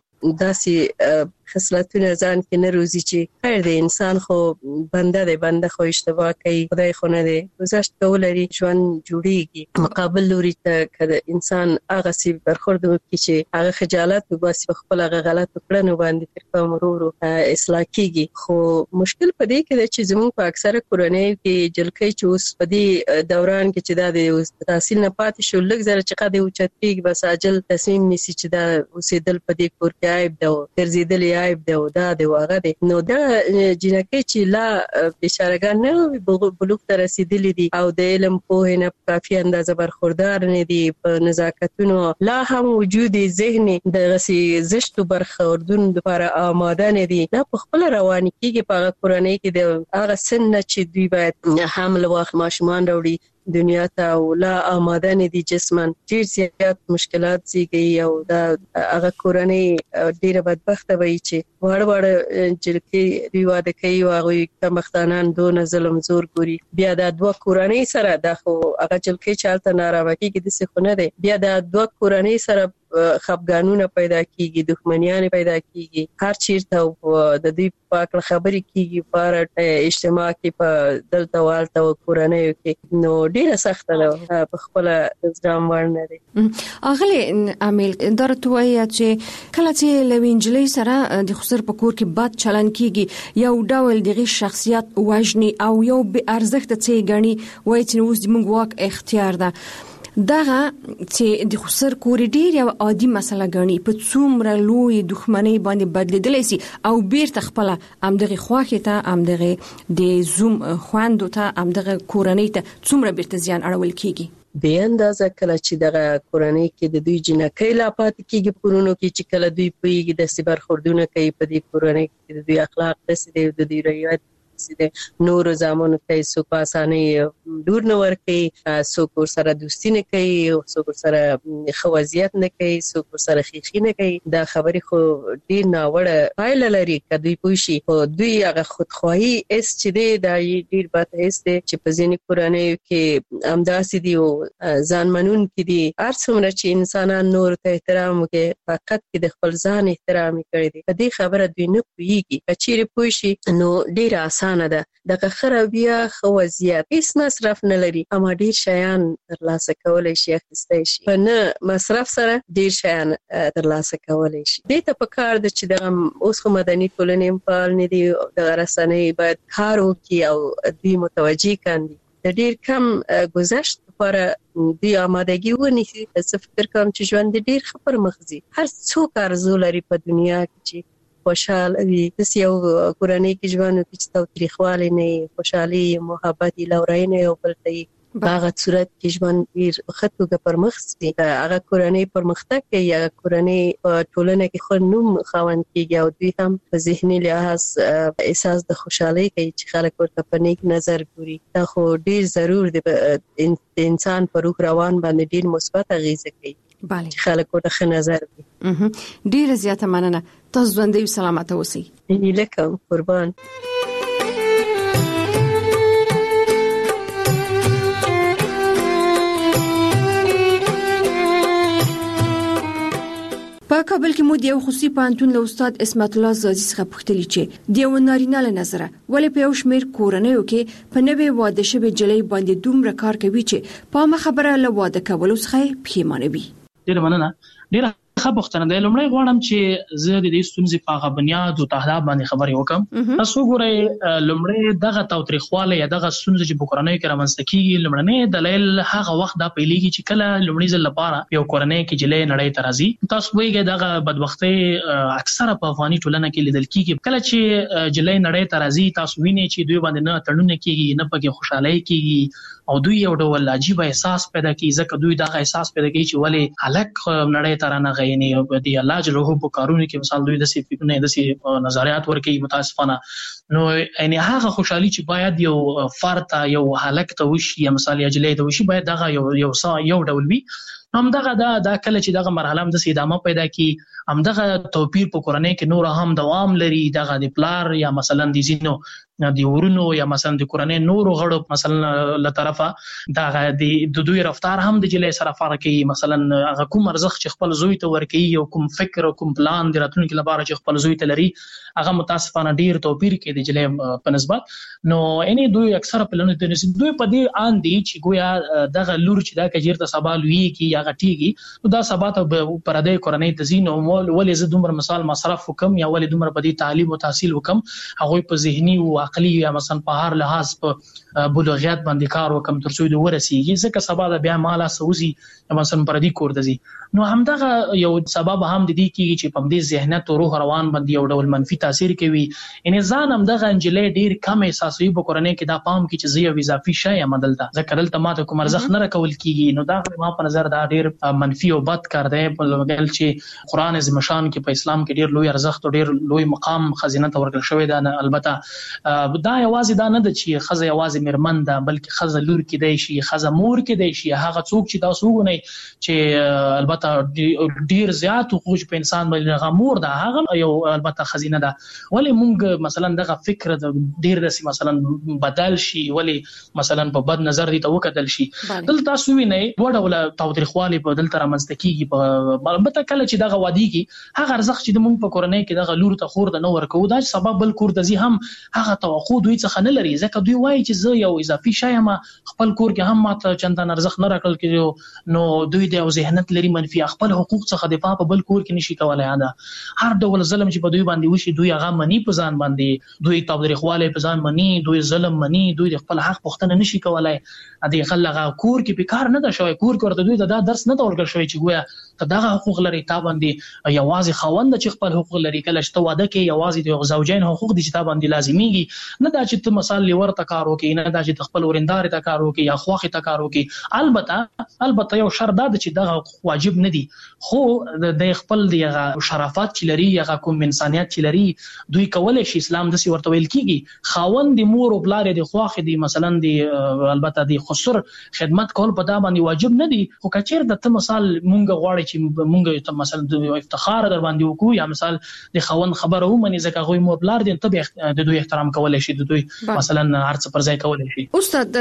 داسې خصلتونه ځان کې نه روزي چې خیر دی انسان خو بنده دی، بنده خو اشتباه کوي، خدای خو نه دی، گذشت کول لري، ژوند جوړیږي. مقابل لوري ته که انسان هغه سی برخورد وکړي چې هغه خجالت وباسي په خپل هغه غلطو کړنو باندې تر کوم ورو ورو اصلاح کیږي. خو مشکل په دې کې دی چې زموږ په اکثره کورنیو کې جلکۍ چې اوس په دې دوران کې چې دا د تحصیل نه پاتې شو لږ زره چې قد اوچت کېږي بس عاجل تصمیم نیسي چې دا اوسېدل په دې کور کې عیب ده او ګرځېدل یې عیب ده او دا دی او هغه دی. نو دا جنکۍ چې لا بیچارهګان نه بلوغ ته رسېدلي دي او د علم پوهې نه په کافي اندازه برخوردار نه دي، په نزاکتونو لا هم وجود ذهن دغسې زشتو برخوردونو لپاره آماده نه دي، دا په خپله روانې کېږي په هغه کورنۍ کې د هغه سن نه چې دوی باید حمل واخ ماشومان راوړي دنیا ته او لا آماده نه دي جسمن، ډېر زیات مشکلات زیږوي او دا هغه کورنۍ ډېره بدبخته وي چې واړه واړه جلکۍ دوی واده کوي او هغوی کمبختانان دونه ظلم زور ګوري. بیا دا دوه کورنۍ سره دا خو هغه جلکۍ چې هلته ناروا کېږي داسې خو نه دی، بیا دا دوه کورنۍ سره خفګانونه پیدا کیږي، دښمنیان پیدا کیږي، هر چیرته د دوی په اړه خبرې کیږي په اجتماع کې په دلته والته او کورنیو کې، نو ډیره سخته ده په خپل ځان ورنه دي. اغلی عامل درته وایي چې کله چې لوینجلې سره د خسر په کور کې بد چلن کیږي یو ډول دغه شخصیت وژني او یو به ارزښت څه غني وایي چې اوس د موږ واک اختیار ده، دغه چې د خسر کور ډیر یو عادي مسله غني په څومره لوی دښمنۍ باندې بدلیدلی سي او بیرته خپل امدغه خواخه ته امدغه د زوم خواندو ته امدغه کورنۍ ته څومره بیرته زیان اړول کیږي. به اندازه کله چې دغه کورنۍ کې د دوی جنکۍ لا پاتې کیږي پرونو کې چې کله دوی پوهیږي د سبر خوردونه کوي په دې کورنۍ کې د دوی اخلاق داسې دی د دوی رویات نور زامنو ته څوک په اسانۍ دور نه ورکوي، څوک ورسره دوستي نه کوي، څوک ورسره ښه وضعیت نه کوي، څوک ورسره ښیښي نه کوي. دا خبرې خو ډېر ناوړه پایله لري که دوی پوه شي، خو دوی هغه خودخواهي حس چې دی دا یې ډېر بد حس دی چې په ځینې کورنیو کې همداسې دي او ځان منونکي دي. هر څومره چې انسانان نورو ته احترام وکړي فقط کې د خپل ځان احترام یې کړی دی، په دې خبره دوی نه پوهېږي. که چیرې پوه شي نو ډېره اسانه ده. دغه خرابیا خو وضعیت هیڅ مصرف نه لري اما ډیر شیان ترلاسه کولای شي، اخیستای شي، په نه مصرف سره ډیر شیان ترلاسه کولای شي. دې ته په کار ده چې دغه اوس خو مدني ټولنې هم فعال نه دي، دغه رسنۍ باید کار وکړي او دوی متوجه کاندي د ډیر کم گذشت لپاره دوی آمادګي ونیسي. زه فکر کوم چې ژوند ډیر ښه پرمخ ځي. هر څوک آرزو لري په دنیا کې چې خوشحال وي، داسې یو کورنۍ کې ژوند وکړي چې تاوتریخوالی نه وي، خوشحالي محبت لورینه یو بل ته هغه صورت کې ژوند ډیر خطوګه پرمخ سي هغه کورنۍ پرمختګ کوي یا کورنۍ ټولنه کې خو نوم خوند کیږي او دوی هم په ذهني لحاظ احساس د خوشحالي کوي چې خلک ورته په نیک نظر ګوري. دا خو ډیر ضرور دی د انسان په روح روان باندې ډیر مثبت اغیزه کوي. بله خلک ورته ښه نظر کوي. ډیر زیاته مننه. تاسو ژوندۍ او سلامت اوسئ. لکه قربان. په کابل کې مو د یو خصوصي پوهنتون له استاد اسمت الله زازي څخه پوښتنه چې د یو نارینه له نظره ولې په یو شمېر کورنیو کې په نوې واده شوې جلۍ باندې دومره کار کوي چې په ما خبره له واده کولو څخه پښیمانه وي. ډیر مننه. ډیر ښه پوښتنه ده. لومړی غواړم چې زه د دې ستونزې په هغه بنیاد او تهداب باندې خبرې وکم. تاسو ګورئ لومړی دغه تاوتریخواله یا دغه ستونزې چې په کورنۍ کې رامنځته کیږي لومړنی دلیل هغه وخت دا پیلېږي چې کله لومړی ځل لپاره یو کورنۍ کې جلۍ نړۍ ته راځي. تاسو وایي دغه بدبختي اکثره په افغاني ټولنه کې لیدل کیږي. کله چې جلۍ نړۍ ته راځي تاسو وینئ چې دوی باندې نه تړونه کیږي نه پکې خوشحالي کیږي او دوی یو ډول عجیب احساس پیدا کوي ځکه دوی دغه احساس پیدا کوي چې ولې هلک نړۍ ته رانغی نه دی الله جل وعلا په کارونه کې مثال دوی د سي فکرونه د سي نظریات ورکوي متاسفانه. نو یعنی هغه خوشحالي چې باید یو فرد یو هلک ته وشي یا مثال یا جلۍ ته وشي باید دغه یو یو یو ډول وي. هم دغه دا د کله چې دغه مرحله هم د ادامه پیدا کی هم دغه توپیر په کورنۍ کې نور هم دوام لري. دغه د پلار یا مثلا د زینو د ورونو یا مثلا د کورنۍ نور غړو مثلا له طرفه دغه د دوی رفتار هم د جلۍ سره فرق کوي. مثلا هغه کوم ارزښت چې خپل زوی ته ورکوي او کوم فکر او کوم پلان د راتلونکي لپاره چې خپل زوی ته لري هغه متاسفانه ډیر توپیر کوي د جلۍ په نسبت. نو اني دوی اکثره پلانونه د نسبت دوی په دې ان دي چې ګویا دغه لور چې دا کجیر ته سبال وی کی یا غټیږي نو دا سبا ته پر دې کورنۍ د زینو ولې زه دومره مثال مصرف وکم یا ولې دومره په دې تعلیم او تحصیل وکم هغه په ذهني او عقلي یا مثلا په هر لحاظ په بلوغیت باندې کار وکم تر څو د ورسیږي ځکه سبا د بیا مالا سوزي مثلا پر دې کور دزي. نو همدغه یو سبب هم د دې کیږي چې په دې ذهنیت او روح روان باندې یو ډول منفي تاثیر کوي. ان ځان هم دغه انجلې ډیر کم احساسوي په کورنۍ کې دا پام کې چې زه اضافي شای عملته ځکه دلته ماته کوم ارزښت نه راکول کیږي. نو دا ما په نظر دا ډیر منفي او بد کار دی په لګل چې قران عظیم شان کې په اسلام کې ډیر لوی ارزښت او ډیر لوی مقام خزینه ته ورکړل شوی دا البته دا یوازې دا نه د چې خزه یوازې مرمن ده بلکې خزه لور کې دی شي خزه مور کې دی شي هغه څوک چې تاسو وګورئ چې البته ډیر زیات حقوق په انسان باندې غمور ده هغه یو البته خزینه ده. ولې مونږ مثلا دغه فکر د ډیر داسې مثلا بدل شي ولې مثلا په بد نظر دي ته وکدل شي. دلته تاسو وینئ دوه ډول تاوتریخواله په دلته رامنځته کیږي په البته کله چې دغه وادي کې هغه ارزښت چې د مونږ په کورنۍ کې دغه لور ته خور د نو ورکو دا سبب بل کور د زی هم هغه توقع دوی څخه نه لري ځکه دوی وایي چې زه یو اضافي شای ما خپل کور کې هم ماته چندان ارزښت نه راکړل کېږي. نو دوی د ذهنیت لري منفي خپل حقوق څخه دفاع په بل کور کې نشي کولای. دا هر ډول ظلم چې په دوی باندې وشي دوی هغه منی په ځان باندې دوی تاوتریخواله په ځان منی دوی ظلم منی دوی خپل حق پوښتنه نشي کولای. ا دې خلغه کور کې په کار نه ده شوی کور کې ورته دوی دا درس نه ورکړل شوی چې ګویا ته دغه حقوق لري تا باندې یوازې خوند چې خپل حقوق لري کله چې ته واده کې یوازې د زوجین حقوق دي چې تا باندې لازميږي نه دا چې ته مثال لور ته کار وکې نه دا چې خپل ورندار ته کار وکې یا خواخ ته کار وکې. البته البته یو شرط دا چې دغه واجب نه دي خو د خپل دغه شرافت چې لري هغه کوم انسانيت چې لري دوی کولای شي اسلام د سی ورته ویل کیږي خاوند د مور او بلار د خواخ دي مثلا د البته د خسر خدمت کول په دا باندې واجب نه دي. خو کچیر د ته مثال مونږ غواړي چې مونږ ته مثلا د افتخار در باندې وکړو یا مثال د خاوند خبره ومني ځکه غوي مور بلار دي ته د دوی احترام کولای شي د دوی مثلا هرڅ پر ځای کولای شي. استاد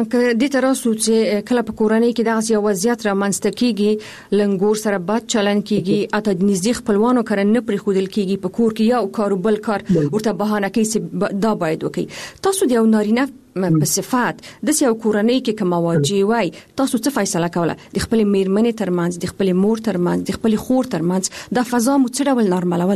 د تراسو چې کله په کورنۍ کې دغه یو وضعیت را منځته کیږي لنګور سره بد چلن کیږي اته د نږدې خپلوانو کړه نه پرې خودل کیږي په کور کې یا کاروبل کار ورته بهانه کوي چې دا باید وکړي. تاسو د یو نارینه په صفات د یو کورنۍ کې کمواجی وای تاسو څه فیصله کوله د خپل میرمنې ترمنځ د خپل مور ترمنځ د خپل خور ترمنځ د فضا مو څه ډول نارملوله؟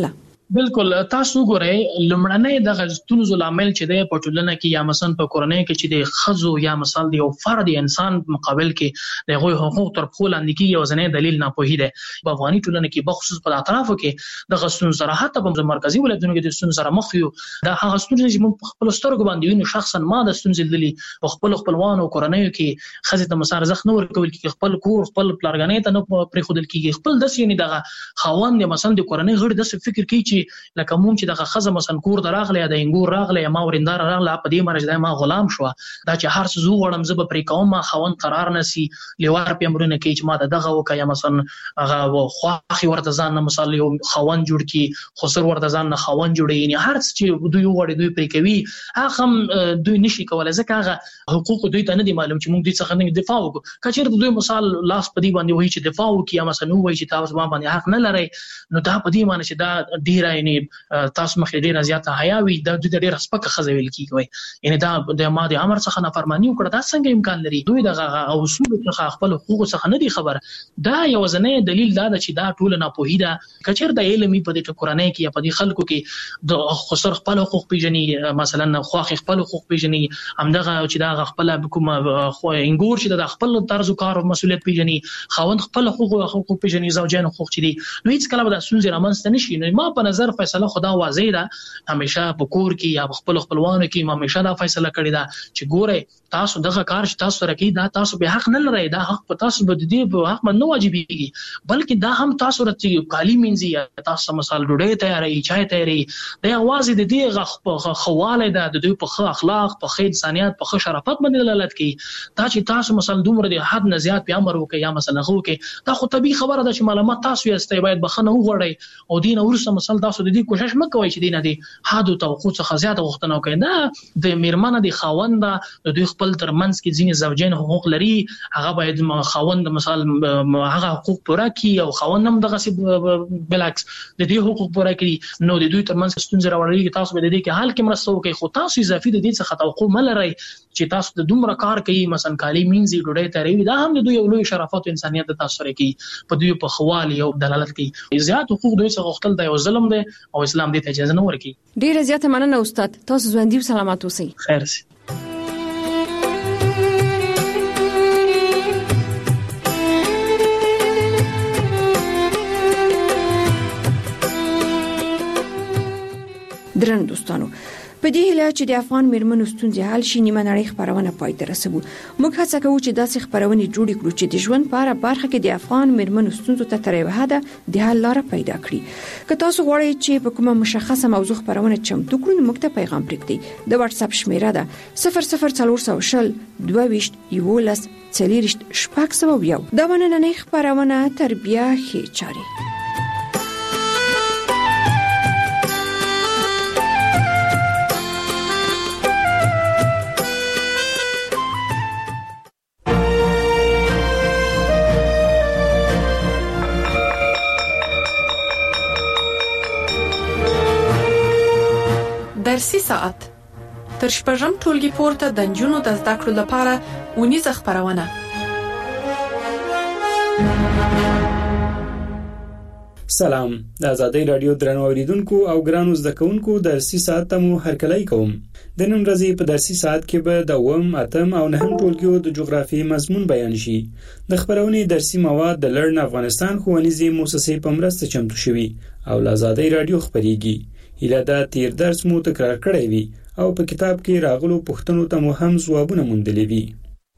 بالکل تاسو ګورئ لمړنۍ د غزتونو لامل چې د پټولنه کې یا مثلا په کورنۍ کې چې د خزو یا مثال دی او فرد انسان مقابل کې د غوي حقوق تر خپل اندکی یو ځنې دلیل نه پوهی دی په افغاني ټولنه کې بخصوص په اطرافو کې د غزتون سره حتی په مرکزی ولایتونو کې د غزتون سره مخ یو د هغه ستونزې چې موږ خپل سترګو باندې وینو شخصا ما د ستونزې دلی په خپل خپلوانو کورنۍ کې خزه ته مسار زخ نه ورکول کې خپل کور خپل پلارګنې ته نه پرې خودل کې خپل د سینې دغه خاوند مثلا د کورنۍ غړي د فکر کوي چې لکه مونږ چې دغه خزه مثلا کور دراغله یا د انګور راغله ما ورندار راغله په دې مرز د ما غلام شو دا چې هر څه زو وړم زب پرې کوم ما خوند قرار نسی لیوار په امرونه کې چې ما دغه وکیا مثلا هغه خواخي ورته ځان نه مثلا یو خوند جوړ کی خسر ورته ځان نه خوند جوړي یعنی هر څه چې دوی وړي دوی پرې کوي هغه دوی نشي کولای ځکه هغه حقوق دوی ته نه دي معلوم چې مونږ دې څخه نه دفاع وکړو کچېر دوی مثال لاس په دې باندې وایي چې دفاع وکړي یا مثلا وایي چې تاسو باندې حق نه لري نو دا په دې معنی چې دا ډیره یعنی تاسو مخې ډیره زیاته حیا وي د دوی ډیره سپکه خزویل کیږي یعنی دا د ماده امر څخه نافرمانی وکړه دا څنګه امکان لري دوی د اصول څخه خپل حقوق څخه نه دي خبر دا یو ځنې دلیل دا چې دا ټول نه پوهیدا کچېر د علمي په دې قرآني کې یا په دې خلکو کې د خسر خپل حقوق پیژني مثلا خواخ خپل حقوق پیژني همدغه چې دا خپل کوم خو انګور چې د خپل طرز کار او مسولیت پیژني خاوند خپل حقوق حقوق پیژني زوجین حقوق چي دي نو هیڅ کله به د سونځ رامنځته نشي نو ما په نظر فیصله خدا واضح ده همیشه په کور کې یا خپل خپلوانو کې ما همیشه دا فیصله کړی ده چې ګوره تاسو دغه کار چې تاسو سره کوي دا تاسو به حق نه لرئ دا حق په تاسو به دي په حق نه واجبېږي بلکې دا هم تاسو رته کالی منځي یا تاسو مثال ډوډۍ تیاری چای تیاری د اواز د دې غ خواله ده د دوی په خ اخلاق په خ انسانيت په خ شرافت باندې دلالت کوي دا چې تاسو مثلا دومره د حد نه زیات په امر وکي یا مثلا خو کې دا خو طبيعي خبره ده چې معلومات تاسو یې استای باید بخنه وغوړی او دین ورسره مثلا تاسو د دې کوشش مکوئ چې دینه دي حد او توقع څخه زیاته وختنه کوي دا د میرمنه د خاوند د دوی خپل ترمنځ کې ځینې زوجین حقوق لري هغه باید خاوند مثال هغه حقوق پوره کړي او خاوند هم دغه بلعکس د دې حقوق پوره کړي نو د دوی ترمنځ ستونزې راوړي تاسو به د دې کې حل کې مرسته وکړي خو تاسو اضافي د دې څخه توقع ملرئ چې تاسو د دومره کار کوي مثلا کالی مینځي ډوډۍ تیاری دا هم د دوی یو لوی شرافت او انسانيت د تاسو سره کوي په دوی په خواله او دلالت کوي زیات حقوق دوی څخه غوښتل د یو ظلم دی او اسلام دې ته اجازه نه ورکوي ډیره زیاته مننه استاد تاسو ژوندۍ او سلامات اوسئ خیر سي درن دوستانو په دې هیله چې د افغان میرمنو ستونزې حل شي نیمه نړۍ خبرونه پای ته رسوي موږ هڅه کوو چې داسې خبرونه جوړ کړو چې د ژوند په اړه برخه کې د افغان میرمنو ستونزو ته تر یوه حده د حل لاره پیدا کړي که تاسو غواړئ چې په کومه مشخصه موضوع خبرونه چمتو کړئ موږ ته پیغام پرېږدئ د واتس اپ شمیره ده صفر صفر څلور سوه شل دوه ویشت یولس څلوېښت شپږ سوه یو دا نننۍ خبرونه تربیه ښې چارې درسي ساعت تر شپږم ټولګي پورته د نجونو د زده کړو لپاره اونیزه خبرونه سلام د آزادۍ رادیو درنو اوریدونکو او ګرانو زده کوونکو درسي ساعت ته مو هرکلی کوم د نن ورځې په درسي ساعت کې به د اووم اتم او نهم ټولګیو د جغرافي مضمون بیان شي د خبرونې درسي مواد د لړن افغانستان ښوونیزې مؤسسې په مرسته چمتو شوي او د آزادۍ رادیو خبريږي هیله ده تیر درس مو تکرار کړی وي او په کتاب کې راغلو پوښتنو ته مو هم ځوابونه موندلي وي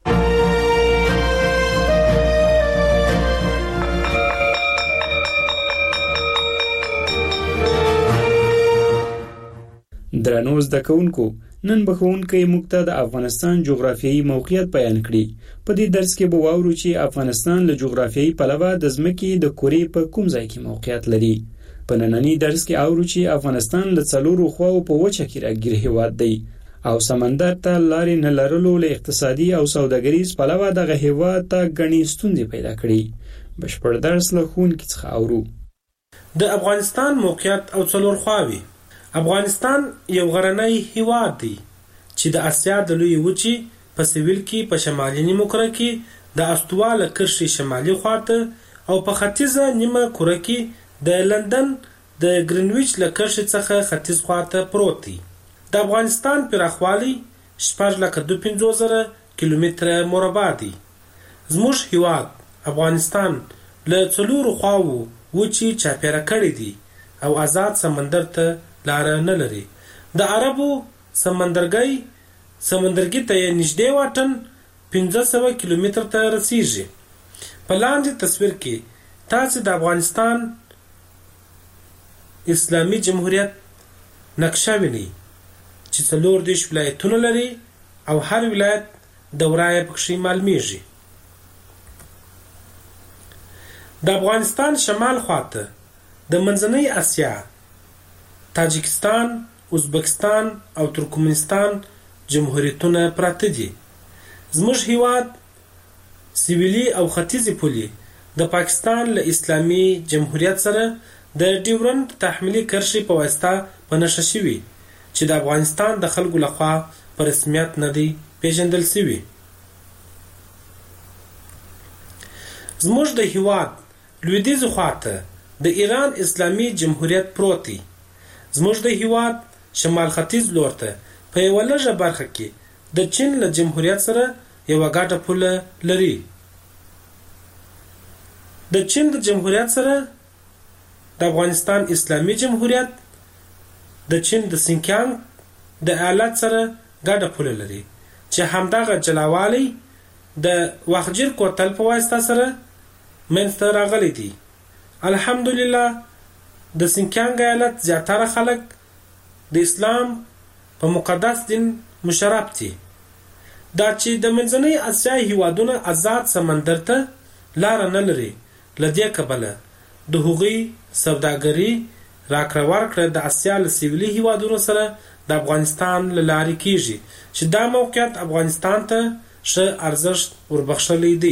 درنو زده کوونکو نن به ښوونکی موږ ته د افغانستان جغرافیایي موقعیت بیان کړي په دې درس کې به واورو چې افغانستان له جغرافیایي پلوه د ځمکې د کورې په کوم ځای کې موقعیت لري په نننی درس کې اورو چې افغانستان له څلورو خواو په وچه کې راګیر هیواد دی او سمندر ته لارې نه لرلو له اقتصادي او سوداګریز پلوه دغه هیواد ته غني ستونزې پیدا کړي بشپړ درس له ښوونکي څخه اورو د افغانستان موقعیت او څلور خواوې افغانستان یو غرنی هیواد دی چې د اسیا د لوی وچې په سویل کې په شمالي نیمه کره کې د استواله کرښې شمالي خواته او په ختیځه نیمه کره کې د لندن د ګرینویچ له کرښې څخه ختیځ خواته پروت دی. د افغانستان پراخوالی شپږ لکه دوه پنځوس زره کیلومتره مربع دی. زموږ هیواد افغانستان له څلورو خواوو وچې چاپیره کړی دی او آزاد سمندر ته لاره نه لري. د عربو سمندرګي سمندرګي ته نږدې واټن پنځه سوه کیلومتر ته رسیږي. په لاندې تصویر کې تاسو د افغانستان اسلامي جمهوریت نقشه وینئ چې څلور دېرش ولایتونه لري او هر ولایت دوره یې پکښې معلومیږي. د افغانستان شمال خواته د منځنۍ اسیا، تاجکستان، ازبکستان او ترکمنستان جمهوریتونه پراته دي. زموږ هیواد سویلي او ختیځې پولې د پاکستان له اسلامي جمهوریت سره د ډیورنډ تحمیلي کرښې په واسطه په نښه شوي چې د افغانستان د خلکو لخوا په رسمیت نه دی پیژندل شوي. زموږ د هیواد لویدیځ خواته د ایران اسلامي جمهوریت پروت دی. زموږ د هیواد شمال ختیځ لور ته په یوه لږه برخه کې د چین له جمهوریت سره یوه ګډه پوله لري. د چین د جمهوریت سره د افغانستان اسلامي جمهوریت د چین د سینکیانګ د ایالت سره ګډه پوله لري چې همدغه جلاوالی د وخجر کوتل په واسطه سره منځته راغلی دی. الحمدلله د سینکیانګ ایالت زیاتره خلک د اسلام په مقدس دین مشرف دي. دا چې د منځنۍ اسیا هیوادونه آزاد سمندر ته لاره نه لري، له دې کبله د هغوی سوداګري راکړه ورکړه د اسیا له سویلي هیوادونو سره د افغانستان له لارې کیږي چې دا موقعیت افغانستان ته ښه ارزښت وربخښلی دی.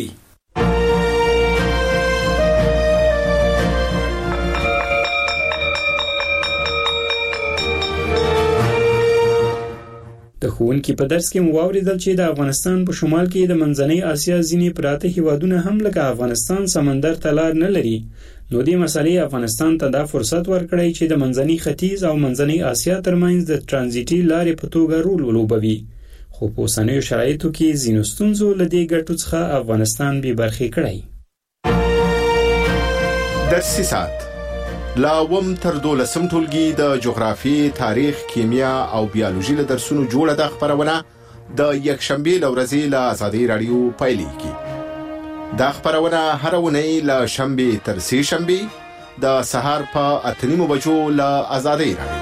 د ښوونکي په درس کې مو واورېدل چې د افغانستان په شمال کې د منځنۍ اسیا ځینې پراته هیوادونه هم لکه افغانستان سمندر ته لار نه لري. نو دې مسلې افغانستان ته دا فرصت ورکړی چې د منځنۍ ختیځ او منځنۍ اسیا ترمنځ د ترانزیټي لارې په توګه رول ولوبوي. خو په اوسنیو شرایطو کې ځینو ستونزو له دې ګټو څخه افغانستان بې برخې کړی. درسي ساعت لا وم تر دولسم ټولګي د جغرافي، تاریخ، کیمیا او بیولوژي له درسونو جوړه د خبرونه د یکشنبه لورځي له آزادي رادیو پایلیږي. دا خبرونه هر ونی له شنبه تر سه شنبه د سهار په اته نیمو بجو له آزادي رادیو.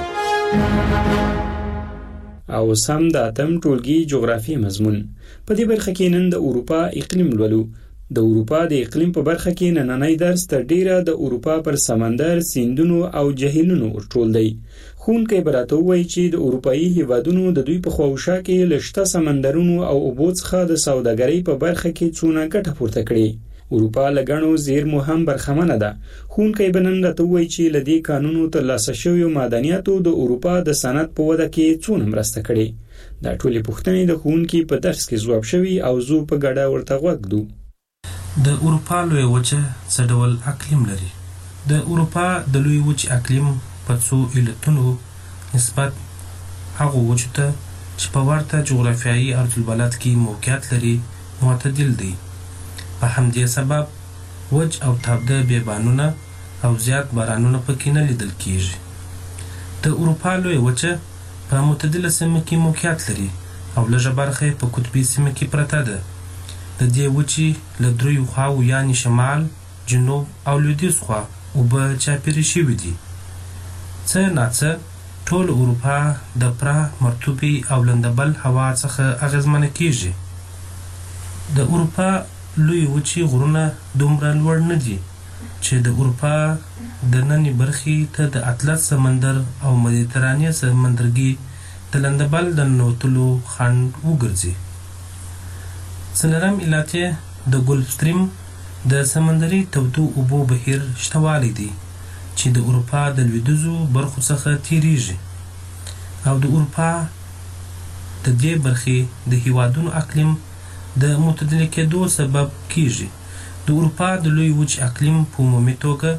او سم د اتم ټولګي جغرافي مضمون په دې برخه کې نن د اروپا اقلیم لولو. د اروپا د اقلیم په برخه کې نننی درس تر ډیره د اروپا پر سمندر، سیندونو او جهیلونو ورټول دی. ښوونکی به راته ووایي چې د اروپایي هیوادونو د دوی په خواوشا کې له شته سمندرونو او اوبو څخه د سوداګرۍ په برخه کې څونه ګټه پورته کړي. اروپا له ګڼو زیرمو هم برخمنه ده. ښوونکی به نن راته ووایي چې له دې کانونو ترلاسه شویو معدنیاتو د اروپا د صنعت په وده کې څونه مرسته کړې. دا ټولې پوښتنې د ښوونکي په درس کې ځواب شوي او زه په ګډه ورته غوږ ږدو. د اروپا لوی وچه څه ډول اقلیم لري؟ د اروپا د لوی وچې اقلیم په څو علتونو نسبت هغو وچو ته چې په ورته جغرافیایي ارضالبلد کې موقعیت لري معتدل دی. په همدې سبب وچ او تابده بیابانونه او زیات بارانونه پکې نه لیدل کیږي. د اروپا لوی وچه په معتدله سیمه کې موقعیت لري او لږه برخه په قطبي سیمه کې پرته ده. د دې وچې له دریو خواو یعنی شمال، جنوب او لویدیځ خوا اوبه چاپیرې شوي دي. څه ناڅه ټول اروپا د پره، مرطوبې او لندبل هوا څخه اغېزمنه کیږي. د اروپا لوی وچې غرونه دومره لوړ نه دي چې د اروپا د نننۍ برخې ته د اطلس سمندر او مدیترانې سمندرګي د لندبل د ننوتلو خنډ وګرځي. څلورم علت یې د ګلف ستریم د سمندري تودو اوبو بهیر شتوالی دی چې د اروپا د لویدیځو برخو څخه تیریږي او د اروپا د دې برخې د هیوادونو اقلیم د معتدل کېدو سبب کیږي. د اروپا د لوی وچ اقلیم په عمومي توګه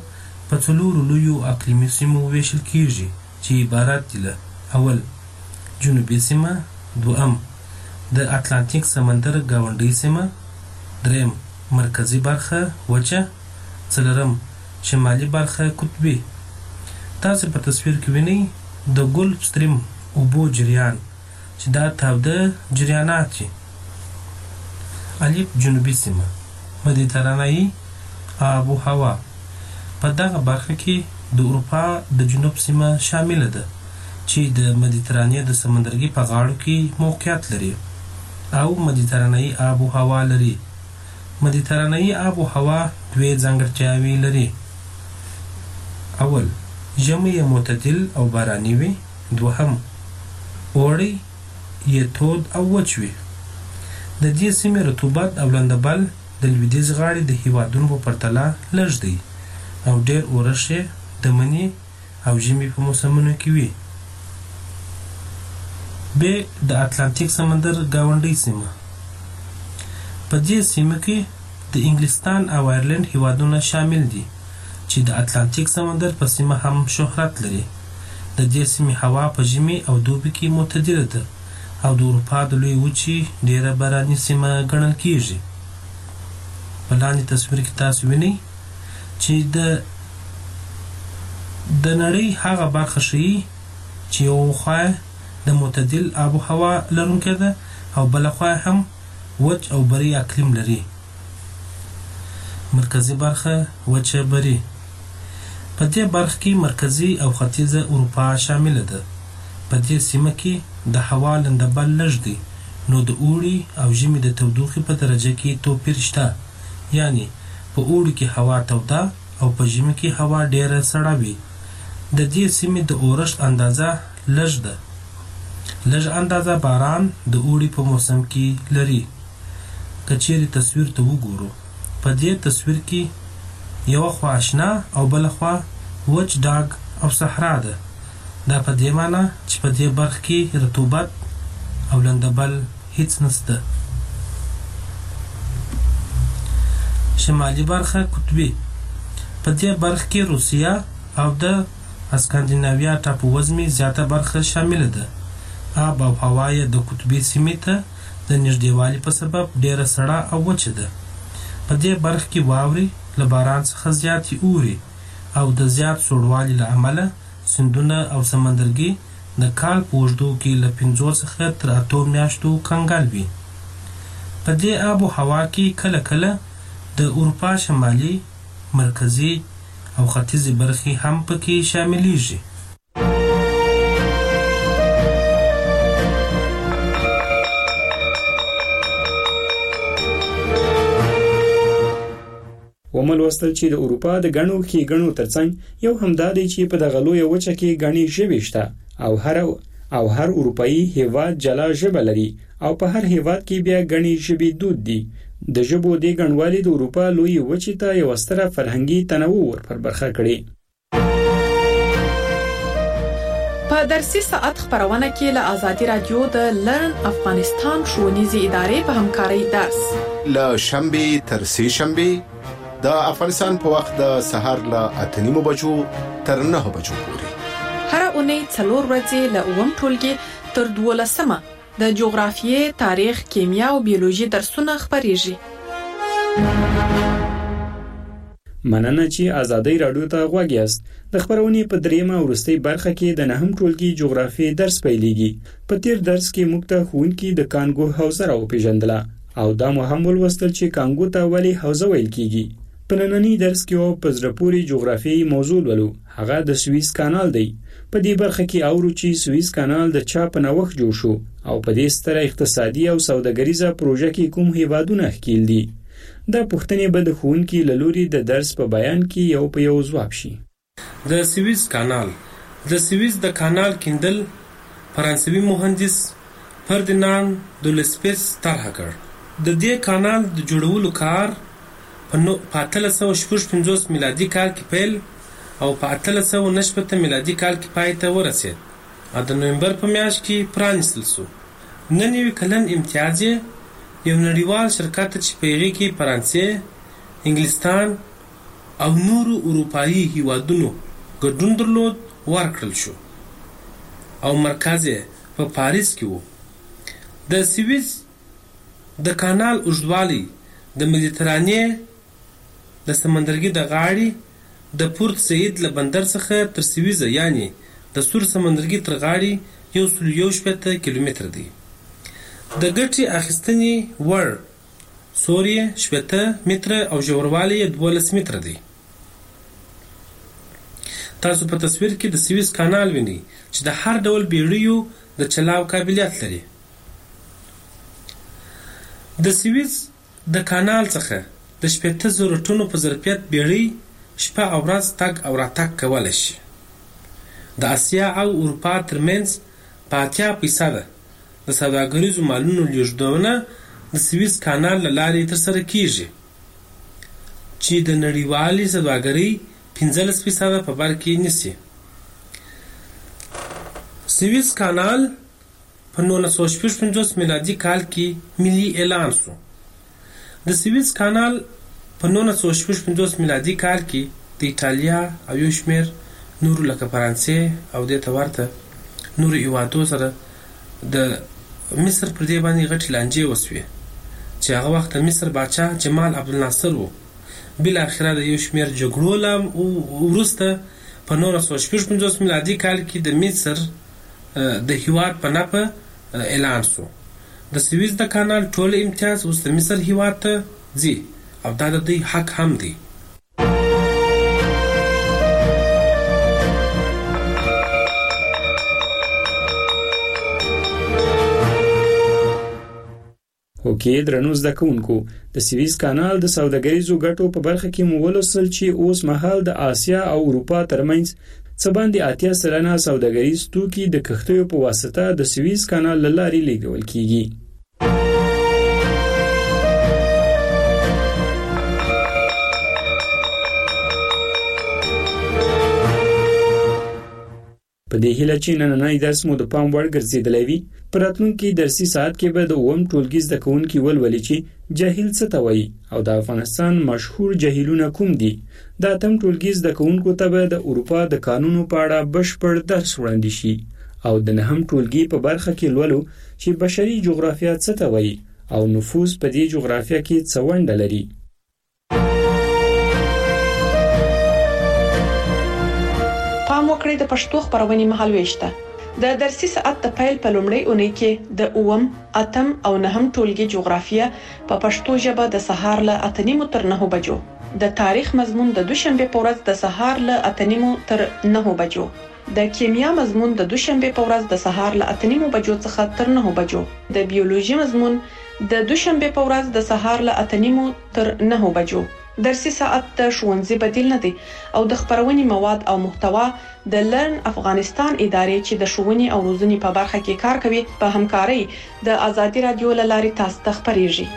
په څلورو لویو اقلیمي سیمو ویشل کیږي چې عبارت دي له اول جنوبي سیمه، دویم د اتلانتیک سمندر گاونډي سیمه، دریم مرکزی برخه وچه، څلورم شمالي برخه قطبي. تاسو په تصویر کې وینئ د ګلف سټریم اوبو جریان چې دا تاوده جریانات دي. الف جنوبي سیمه، مدیترانه‌ای آب و هوا. په دغه برخه کې د اروپا د جنوب سیمه شامله ده چې د مدیترانې د سمندرګي په غاړو کې موقعیت لري او مدیترانه‌ای آب و هوا لري. مدیترانه‌ای آب و هوا دوه ځانګړتیاوې لري. اول ژمی معتدل او باراني وي، دوهم اوړی یې تود او وچ وي. د دې سیمې رطوبت او لندبل د لویدیځ غاړې د هیوادونو په پرتله لږ دی او ډېر اورښت یې د مني او ژمي په موسمونو کې وي. ب د اتلانتیک سمندر گاونډي سیمه. په دې سیمه کې د انګلستان او آیرلند هیوادونه شامل دي چې د اتلانتیک سمندر په سیمه هم شهرت لري. د دې سیمې هوا په ژمي او دوبي کې معتدله ده او د اروپا د لوی وچې ډیره باراني سیمه ګڼل کیږي. په لاندې تصویر کې تاسو وینئ چې د د نړۍ هغه برخه ښیي چې یو خوا د معتدل آب و هوا لرونکې ده او بله خوا هم وچ او بري اقلیم لري. مرکزی برخه وچه بري. په دې برخه کې مرکزی او ختیځه اروپا شامله ده. په دې سیمه کې د هوا لندبل لږ دی، نو د اوړي او ژمي د تودوخې په درجه کې توپیر شته. یعنی په اوړي کې هوا توده او په ژمي کې هوا ډیره سړه وي. د دې سیمې د اورښت اندازه لږ ده. لږ اندازه باران د اوړي په موسم کې لري. که چیرې تصویر ته وګورو، په دې تصویر کې یو خوا آشنا او بل خوا وچ ډاګ او صحرا ده. دا په دې معنی چې په دې برخه کې رطوبت او لندبل هیڅ نشته. شمالي برخه قطبي. په دې برخه کې روسیا او د اسکاندیناویا ټاپووزمې زیاته برخه شامله ده. آب او هوا یې د قطبي سیمې ته د نږدېوالي په سبب ډیره سړه او وچه ده. په دې برخه کې واورې له باران څخه زیاتې اوري او د زیات سوړوالي له امله سیندونه او سمندرګي د کال په اوږدو کې له پنځو څخه تر اتو میاشتو کنګل وي. په دې آب و هوا کې کله کله د اروپا شمالي، مرکزي او ختیځې برخې هم پکې شاملیږي. ومل وستل چې د اروپا د غنو کې غنو ترڅنګ یو همدا دی چې په دغه لوی وچه کې غني ژبې شته او هر او هر اروپאי هیواد جلا ژبه لري او په هر هیواد کې بیا غني ژبې دود دي. د ژبو د غنوالي د اروپا لوی وچه ته یو ستره فرهنګي تنوع ورپر برخه کړي. په درسي ساعت خبرونه کې له آزادي رادیو د لرن افغانستان ښوونیزې ادارې په همکارۍ درس له شنبه تر سه شنبه د افغانستان په وخت د سهار له اته نیمو بجو تر نه بجو پورې. هر اونۍ څلور ورځې له اووم ټولګي تر دولسمه د جغرافیې، تاریخ، کیمیا او بیولوژي درسونه خبرېږي. مننه چې آزادۍ رادیو ته غوږ یاست. د خبرونې په دریمه ورستۍ برخه کې د نهم ټولګي جغرافیې درس پیلېږي. په تیر درس کې موږ ته ښوونکي د کانګو حوزه راوپېژندله او دا مو هم ولوستل چې کانګو ته ولې حوزه ویل کیږي. په نننی درس کې او په زړه پورې جغرافیایي موضوع ولو، هغه د سویس کانال دی. په دې برخه کې اورو چې سویس کانال د چا په نوښت جوړ شو او په دې ستره اقتصادي او سوداګریزه پروژه کې کوم هیوادونه ښکیل دي. دا پوښتنې به د ښوونکي له لوري د درس په بیان کې یو په یو ځواب شي. د سویس کانال د سویس د کانال کیندل فرانسوي مهندس فردیناند دولسپیس طرح کړ. د دې کانال د جوړولو کار په اتلس سوه شپږ پنځوس میلادي کال کې پیل او په اتلس سوه نهه شپېته میلادي کال کې پای ته ورسېد او د نومبر په میاشت کې پرانیستل شو. نن یو کلن امتیاز یو نړیوال شرکت چې په هغې کې فرانسې، انګلستان، او نورو اروپایي هیوادونو ګډون درلود ورکړل شو او مرکز یې په پاریس کې و. د سویس د کانال اوږدوالی د مدیترانې د سمندرګي د غاړې د پورت سعید له بندر څخه تر سویزه یعنی د سور سمندرګي تر غاړې یو سل یو شپېته کیلومتر دی. د ګټې اخیستنې وړ سور یې شپېته متره او ژوروالی یې دولس متره دی. تاسو په تصویر کې د سویس کانال وینئ چې د هر ډول بیړیو د چلاو قابلیت لري. د سویس د کانال څخه د شپېته زره ټنو په ظرفیت بیړۍ شپه او ورځ تګ او راتګ کولی شي. د اسیا او اروپا ترمنځ په اتیا فیصده د سوداګریزو مالونو لیږدونه د سویس کانال له لارې ترسره کیږي چې د نړیوالې سوداګرۍ پنځلس فیصده په بر کې نیسي. سویس کانال په نولس سوه شپږ پنځوس میلادي کال کې ملي اعلان شو. د سویس کانال په نولس سوه شپږ پنځوس میلادي کال کې د ایټالیا او یو شمېر نورو لکه فرانسې او دې ته ورته نورو هیوادو سره د مصر پر دې باندې غټې لانجې وسوې چې هغه وخت مصر باچا جمال عبدالناصر و. بالاخره د یو شمېر جګړو له وروسته په نولس سوه شپږ پنځوس میلادي کال کې د مصر د هیواد په نفع اعلان شو. د سویس د کانال ټول امتیاز اوس د مصر هیواد ته ځي او دا د دوی حق هم دی. اوکې درنو زده کوونکو، د سویس کانال د سوداګریزو ګټو په برخه کې مو ولوستل چې اوس مهال د آسیا او اروپا ترمنځ څه باندې اتیا سلنه سوداګریز توکي د کښتیو په واسطه د سویس کانال له لارې لیږدول کیږي. په دې هیله چې نننی درس مو د پام وړ ګرځېدلی وي، په راتلونکي درسي ساعت کې به د اووم ټولګي زده کوونکي ولولي چې جاهل څه ته وایي او د افغانستان مشهور جاهلونه کوم دي. د اتم ټولګي زده کوونکو ته به د اروپا د قانونو په اړه بشپړ درس وړاندې شي او د نهم ټولګي په برخه کې لولو چې بشري جغرافیه څه ته وایي او نفوذ په دې جغرافیه کې څه ونډه لري. پام وکړئ د پښتو خبرونې مهالويش ته. د درسي ساعت د پیل په لومړۍ اونۍ کې د اووم، اتم او نهم ټولګي جغرافیه په پښتو ژبه د سهار له اته نیمو تر نهو بجو، د تاریخ مضمون د دوشنبه په ورځ د سهار له اته نیمو تر نهو بجو، د کیمیا مضمون د دوشنبه په ورځ د سهار له اته نیمو بجو څخه تر نهو بجو، د بیولوژي مضمون د دوشنبه په ورځ د سهار له اته نیمو تر نهو بجو. درسي ساعت د ښوونځي بدیل نه دی او د خبرونې مواد او محتوا د لرن افغانستان ادارې چې د ښوونې او روزنې په برخه کې کار کوي په همکارۍ د آزادي رادیو له لارې تاسو ته خبرېږي.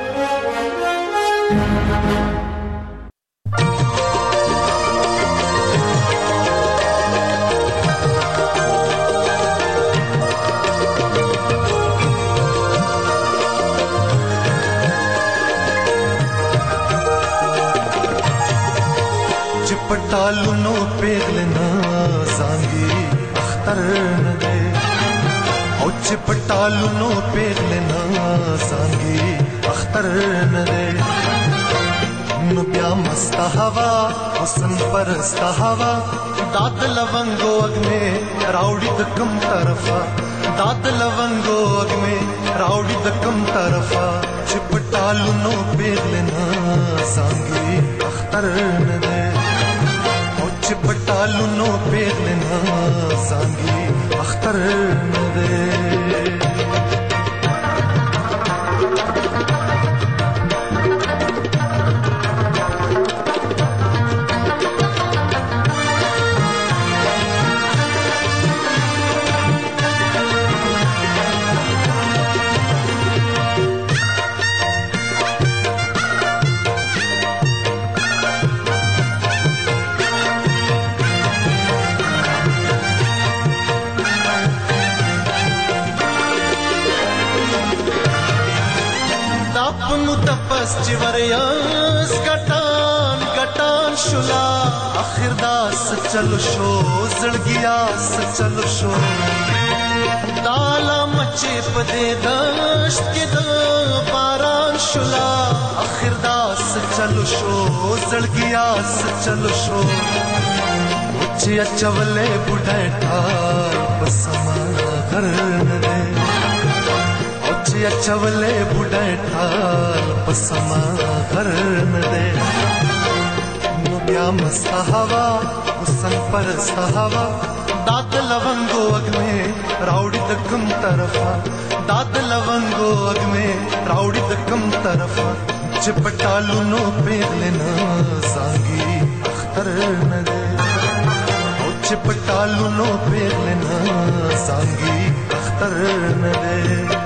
पटालुनो पेगलना सांगी अख्तर न दे औच पटालुनो पेगलना सांगी अख्तर न दे नु प्या मस्त हवा हुसन परस्त हवा दाद लवंगो अग्ने राउडी द कम तरफा दाद लवंगो अग्ने राउडी द कम तरफा चिपटालुनो पेगलना सांगी अख्तर न दे पटालुनो पेगलना सांगी अख्तर न दे. चिवरियास गटान गटान شلا اخر داس چلو شو زړګیا س چلو شو دالا مچې پدې دشت کې د باران شلا اخر داس چلو شو زړګیا س چلو شو چې چولې بډایټا بسما غرن دې او چې چولې بډایټا بسما غرن دې نو بیا مستا هوا حسن پرستا هوا داد لونګو اګ میں راوړي د کم طرفا داد لونګو اګ میں راوړي د کم طرفا چې پټالو نو پیغلنا سانګي اختر نه دې او چې پټالو نو پیغلنا سانګي اختر نه دې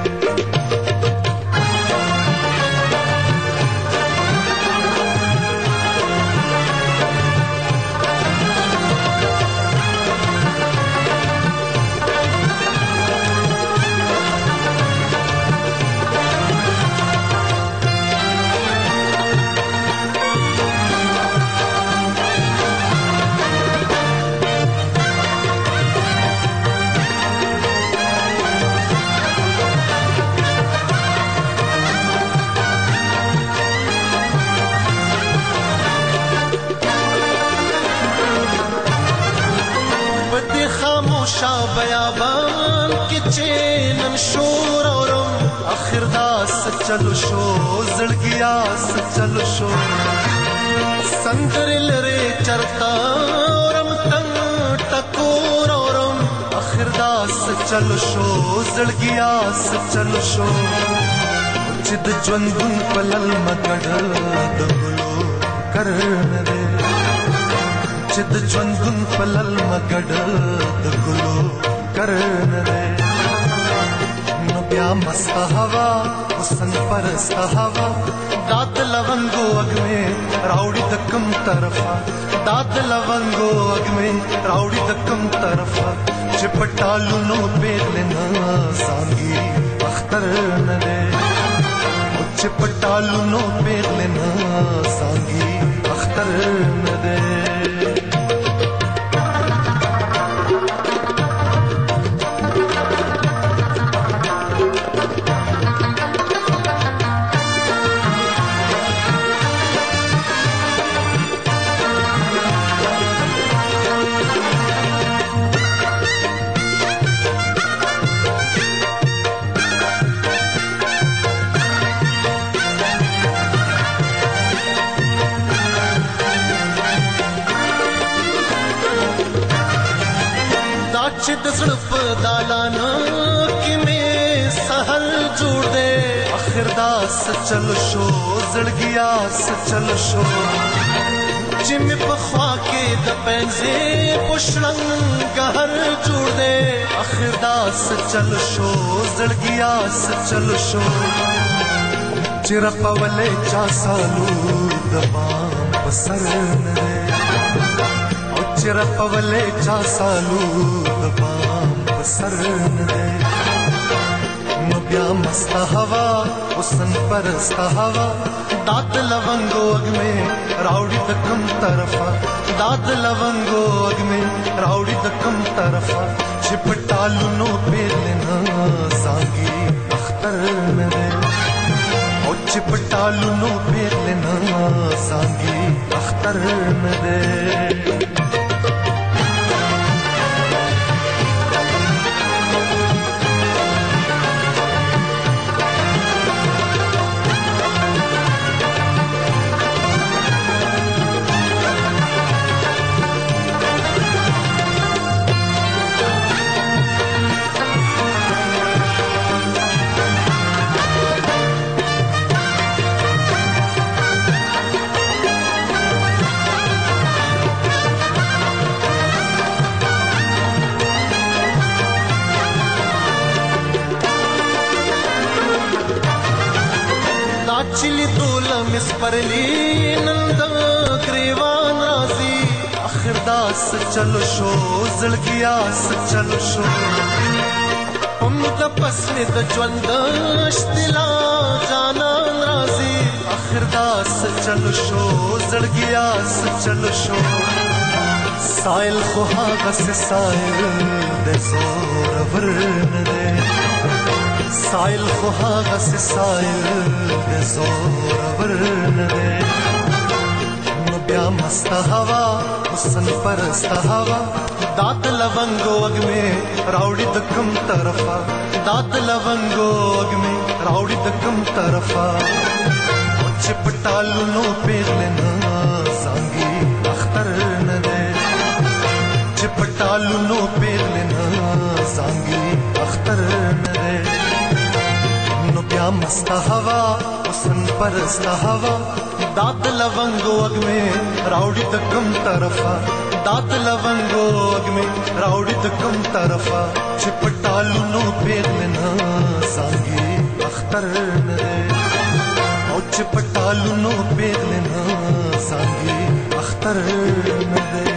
بیابان کې چینن شور اورم اخر داس چلو شو زړګیا س چلو شو سندر لره چرتا اورم تنگ ټکور اورم اخر داس چلو شو زړګیا س چلو شو چې د ژوندون پلل مګړ د ګلو کرن دې چې د ژوندون پلل مګړ د ګلو کرن دے نو بیا مستا ہوا حسن پرستا ہوا داد لونگو اگ میں راوڑی دکم طرفا داد لونگو اگ میں راوڑی دکم طرفا چپٹالو نو پیغلنا سانگی اختر نہ دے چپٹالو نو پیغلنا سانگی اختر نہ دے چې د زړه په دالانه کې مې سحر جوړ دے اخر داس چلو شو زړګیا س چلو شو چې مې په خوا کې د پنځه پښړنګ غهر جوړ دے اخر داس چلو شو زړګیا س چلو شو چې رپولې چا سالو د بام په سر نه چرپ ولے چا سالو دبام بسر ندے نو بیا مستا ہوا حسن پرستا ہوا داد لونگو اگ میں راوڑی دکم طرفا داد لونگو اگ میں راوڑی دکم طرفا چپٹالو نو پیغلنا سانگی اختر ندے او چپٹالو نو پیغلنا سانگی اختر ندے چلی دولم اس پرلی نند گریوان رازی اخر داس چلو شو زړګیا س چلو شو هم د پسند ژوند شتلا جانان رازی اخر داس चलो शो जड़गिया से चलो शो साइल को हागा से साइल दे जोर वरन दे साइल को हागा से साइल दे जोर वरन दे नब्या मस्त हवा हुसन परस्त हवा दात लवंगो अग में राउडी दकम तरफा दात लवंगो अग में राउडी दकम तरफा चिपटालू नो पेरलेना सांगी अख्तर न दे चिपटालू नो पेरलेना सांगी अख्तर न दे नो प्या मस्त हवा हुसन परस्त हवा दात लवंगो अग में राउडी दकम तरफा दात लवंगो अग में राउडी दकम तरफा चिपटालू नो पेरलेना सांगी अख्तर न दे चिपटालू नो पेरलेना सांगी अख्तर न दे